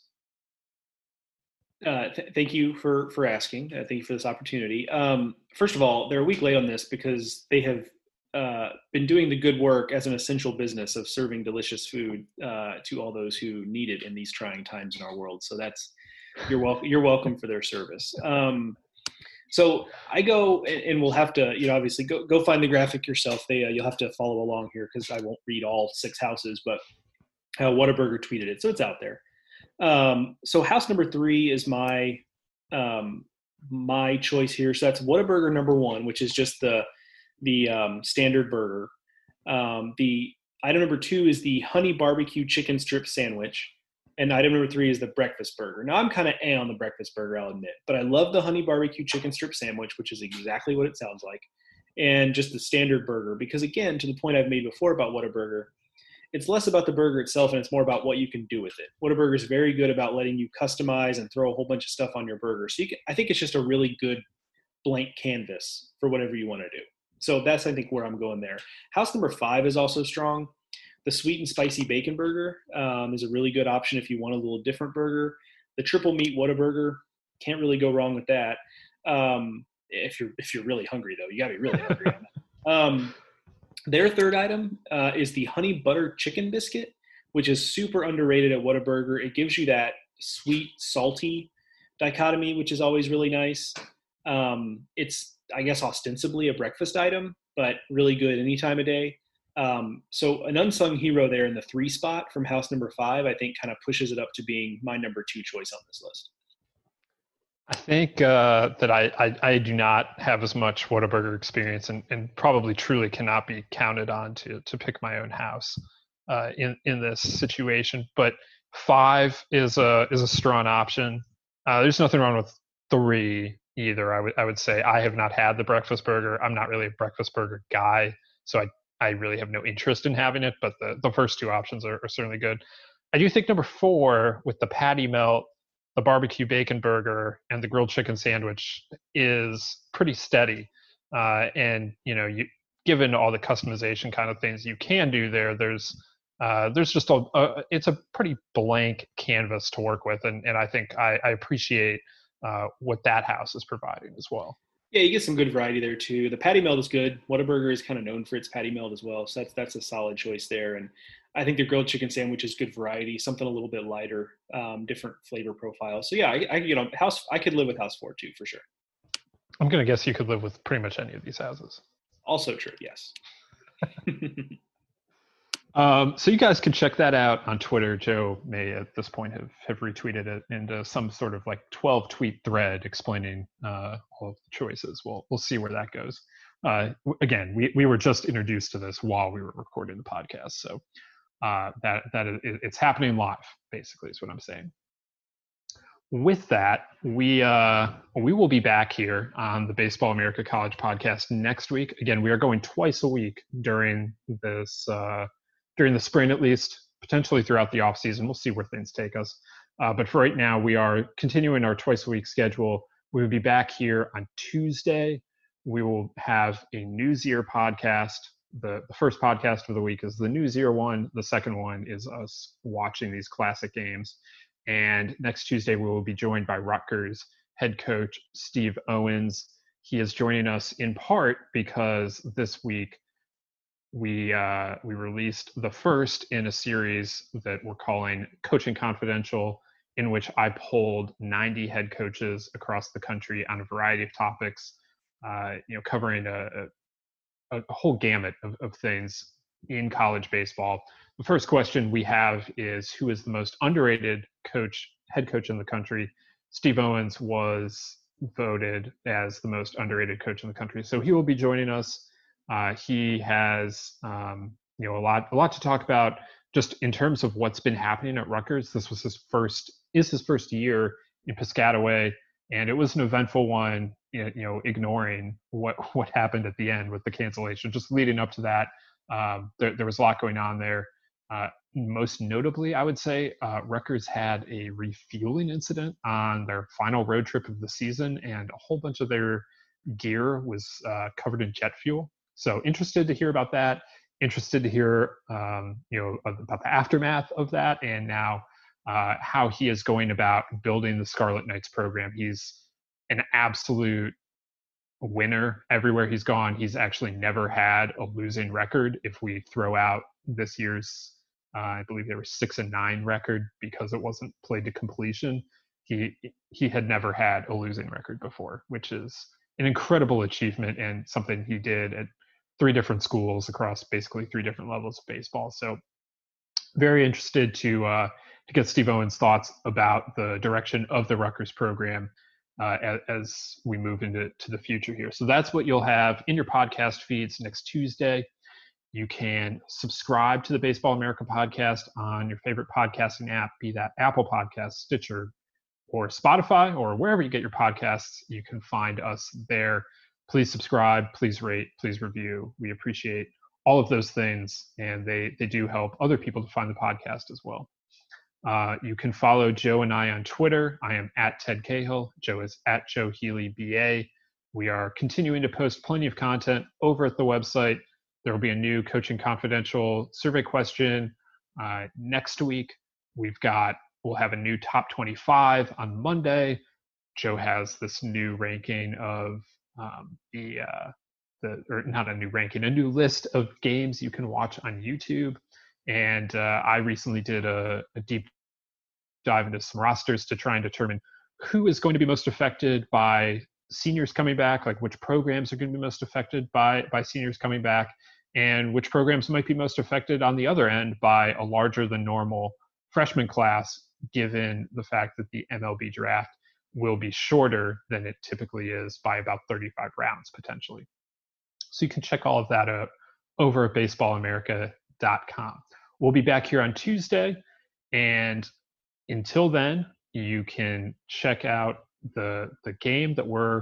Uh, th- thank you for for asking. Uh, thank you for this opportunity. Um, first of all, they're a week late on this because they have uh, been doing the good work as an essential business of serving delicious food uh, to all those who need it in these trying times in our world. So that's you're welcome. You're welcome for their service. Um, so I go and, and we'll have to, you know, obviously go go find the graphic yourself. They uh, you'll have to follow along here because I won't read all six houses, but uh, Whataburger tweeted it, so it's out there. Um, so house number three is my um, my choice here. So that's Whataburger number one, which is just the the um, standard burger. Um, the item number two is the honey barbecue chicken strip sandwich, and item number three is the breakfast burger. Now I'm kind of a on the breakfast burger, I'll admit, but I love the honey barbecue chicken strip sandwich, which is exactly what it sounds like, and just the standard burger. Because again, to the point I've made before about Whataburger, it's less about the burger itself and it's more about what you can do with it. Whataburger is very good about letting you customize and throw a whole bunch of stuff on your burger. So you can, I think it's just a really good blank canvas for whatever you want to do. So that's, I think, where I'm going there. House number five is also strong. The sweet and spicy bacon burger um, is a really good option if you want a little different burger. The triple meat Whataburger, can't really go wrong with that. Um, if you're if you're really hungry, though, you got to be really hungry on that. Um, Their third item uh, is the honey butter chicken biscuit, which is super underrated at Whataburger. It gives you that sweet, salty dichotomy, which is always really nice. Um, it's, I guess, ostensibly a breakfast item, but really good any time of day. Um, so an unsung hero there in the three spot from house number five, I think kind of pushes it up to being my number two choice on this list. I think uh, that I, I, I do not have as much Whataburger experience and, and probably truly cannot be counted on to to pick my own house uh, in in this situation. But five is a is a strong option. Uh, there's nothing wrong with three either. I would I would say I have not had the breakfast burger. I'm not really a breakfast burger guy, so I I really have no interest in having it. But the the first two options are, are certainly good. I do think number four with the patty melt, the barbecue bacon burger, and the grilled chicken sandwich is pretty steady. Uh, and, you know, you, given all the customization kind of things you can do there, there's uh, there's just a, a, it's a pretty blank canvas to work with. And, and I think I, I appreciate uh, what that house is providing as well. Yeah, you get some good variety there too. The patty melt is good. Whataburger is kind of known for its patty melt as well. So that's, that's a solid choice there. And I think the grilled chicken sandwich is good variety, something a little bit lighter, um, different flavor profile. So yeah, I, I could get on house. I could live with house four too, for sure. I'm going to guess you could live with pretty much any of these houses. Also true. Yes. um, so you guys can check that out on Twitter. Joe may at this point have, have retweeted it into some sort of like twelve tweet thread explaining uh, all of the choices. We'll, we'll see where that goes. Uh, again, we, we were just introduced to this while we were recording the podcast. So Uh, that that is, it's happening live, basically, is what I'm saying. With that, we uh, we will be back here on the Baseball America College podcast next week. Again, we are going twice a week during this uh, during the spring, at least, potentially throughout the off season. We'll see where things take us. Uh, but for right now, we are continuing our twice a week schedule. We will be back here on Tuesday. We will have a News Year podcast the, the first podcast of the week is the New Year one. The second one is us watching these classic games. And next Tuesday, we will be joined by Rutgers head coach Steve Owens. He is joining us in part because this week we uh, we released the first in a series that we're calling Coaching Confidential, in which I polled ninety head coaches across the country on a variety of topics, uh, you know, covering a, a, a whole gamut of, of things in college baseball. The first question we have is, who is the most underrated coach, head coach in the country? Steve Owens was voted as the most underrated coach in the country, so he will be joining us. Uh, he has, um, you know, a lot, a lot to talk about just in terms of what's been happening at Rutgers. This was his first, is his first year in Piscataway, and it was an eventful one. You know, ignoring what what happened at the end with the cancellation, just leading up to that, um, there, there was a lot going on there. Uh, most notably, I would say, uh, Rutgers had a refueling incident on their final road trip of the season, and a whole bunch of their gear was uh, covered in jet fuel. So interested to hear about that. Interested to hear, um, you know, about the aftermath of that, and now uh, how he is going about building the Scarlet Knights program. He's an absolute winner everywhere he's gone. He's actually never had a losing record. If we throw out this year's, uh, I believe there was six and nine record because it wasn't played to completion, he he had never had a losing record before, which is an incredible achievement and something he did at three different schools across basically three different levels of baseball. So very interested to uh, to get Steve Owens' thoughts about the direction of the Rutgers program uh, as, as we move into to the future here. So that's what you'll have in your podcast feeds next Tuesday. You can subscribe to the Baseball America podcast on your favorite podcasting app, be that Apple Podcasts, Stitcher, or Spotify, or wherever you get your podcasts. You can find us there. Please subscribe, please rate, please review. We appreciate all of those things, and they, they do help other people to find the podcast as well. Uh, you can follow Joe and I on Twitter. I am at Ted Cahill. Joe is at Joe Healy B A. We are continuing to post plenty of content over at the website. There will be a new Coaching Confidential survey question uh, next week. We've got, we'll have a new top twenty-five on Monday. Joe has this new ranking of um, the, uh, the, or not a new ranking, a new list of games you can watch on YouTube. And uh, I recently did a, a deep dive into some rosters to try and determine who is going to be most affected by seniors coming back, like which programs are going to be most affected by, by seniors coming back, and which programs might be most affected on the other end by a larger than normal freshman class, given the fact that the M L B draft will be shorter than it typically is by about thirty-five rounds potentially. So you can check all of that out over at baseball america dot com. We'll be back here on Tuesday, and until then, you can check out the the game that we're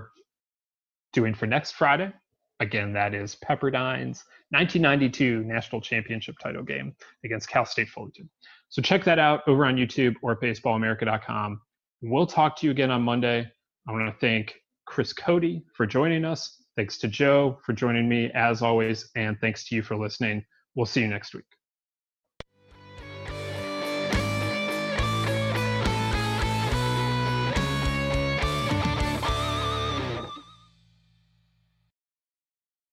doing for next Friday. Again, that is Pepperdine's nineteen ninety-two National Championship title game against Cal State Fullerton. So check that out over on YouTube or at baseball america dot com. We'll talk to you again on Monday. I want to thank Chris Cody for joining us. Thanks to Joe for joining me as always, and thanks to you for listening. We'll see you next week.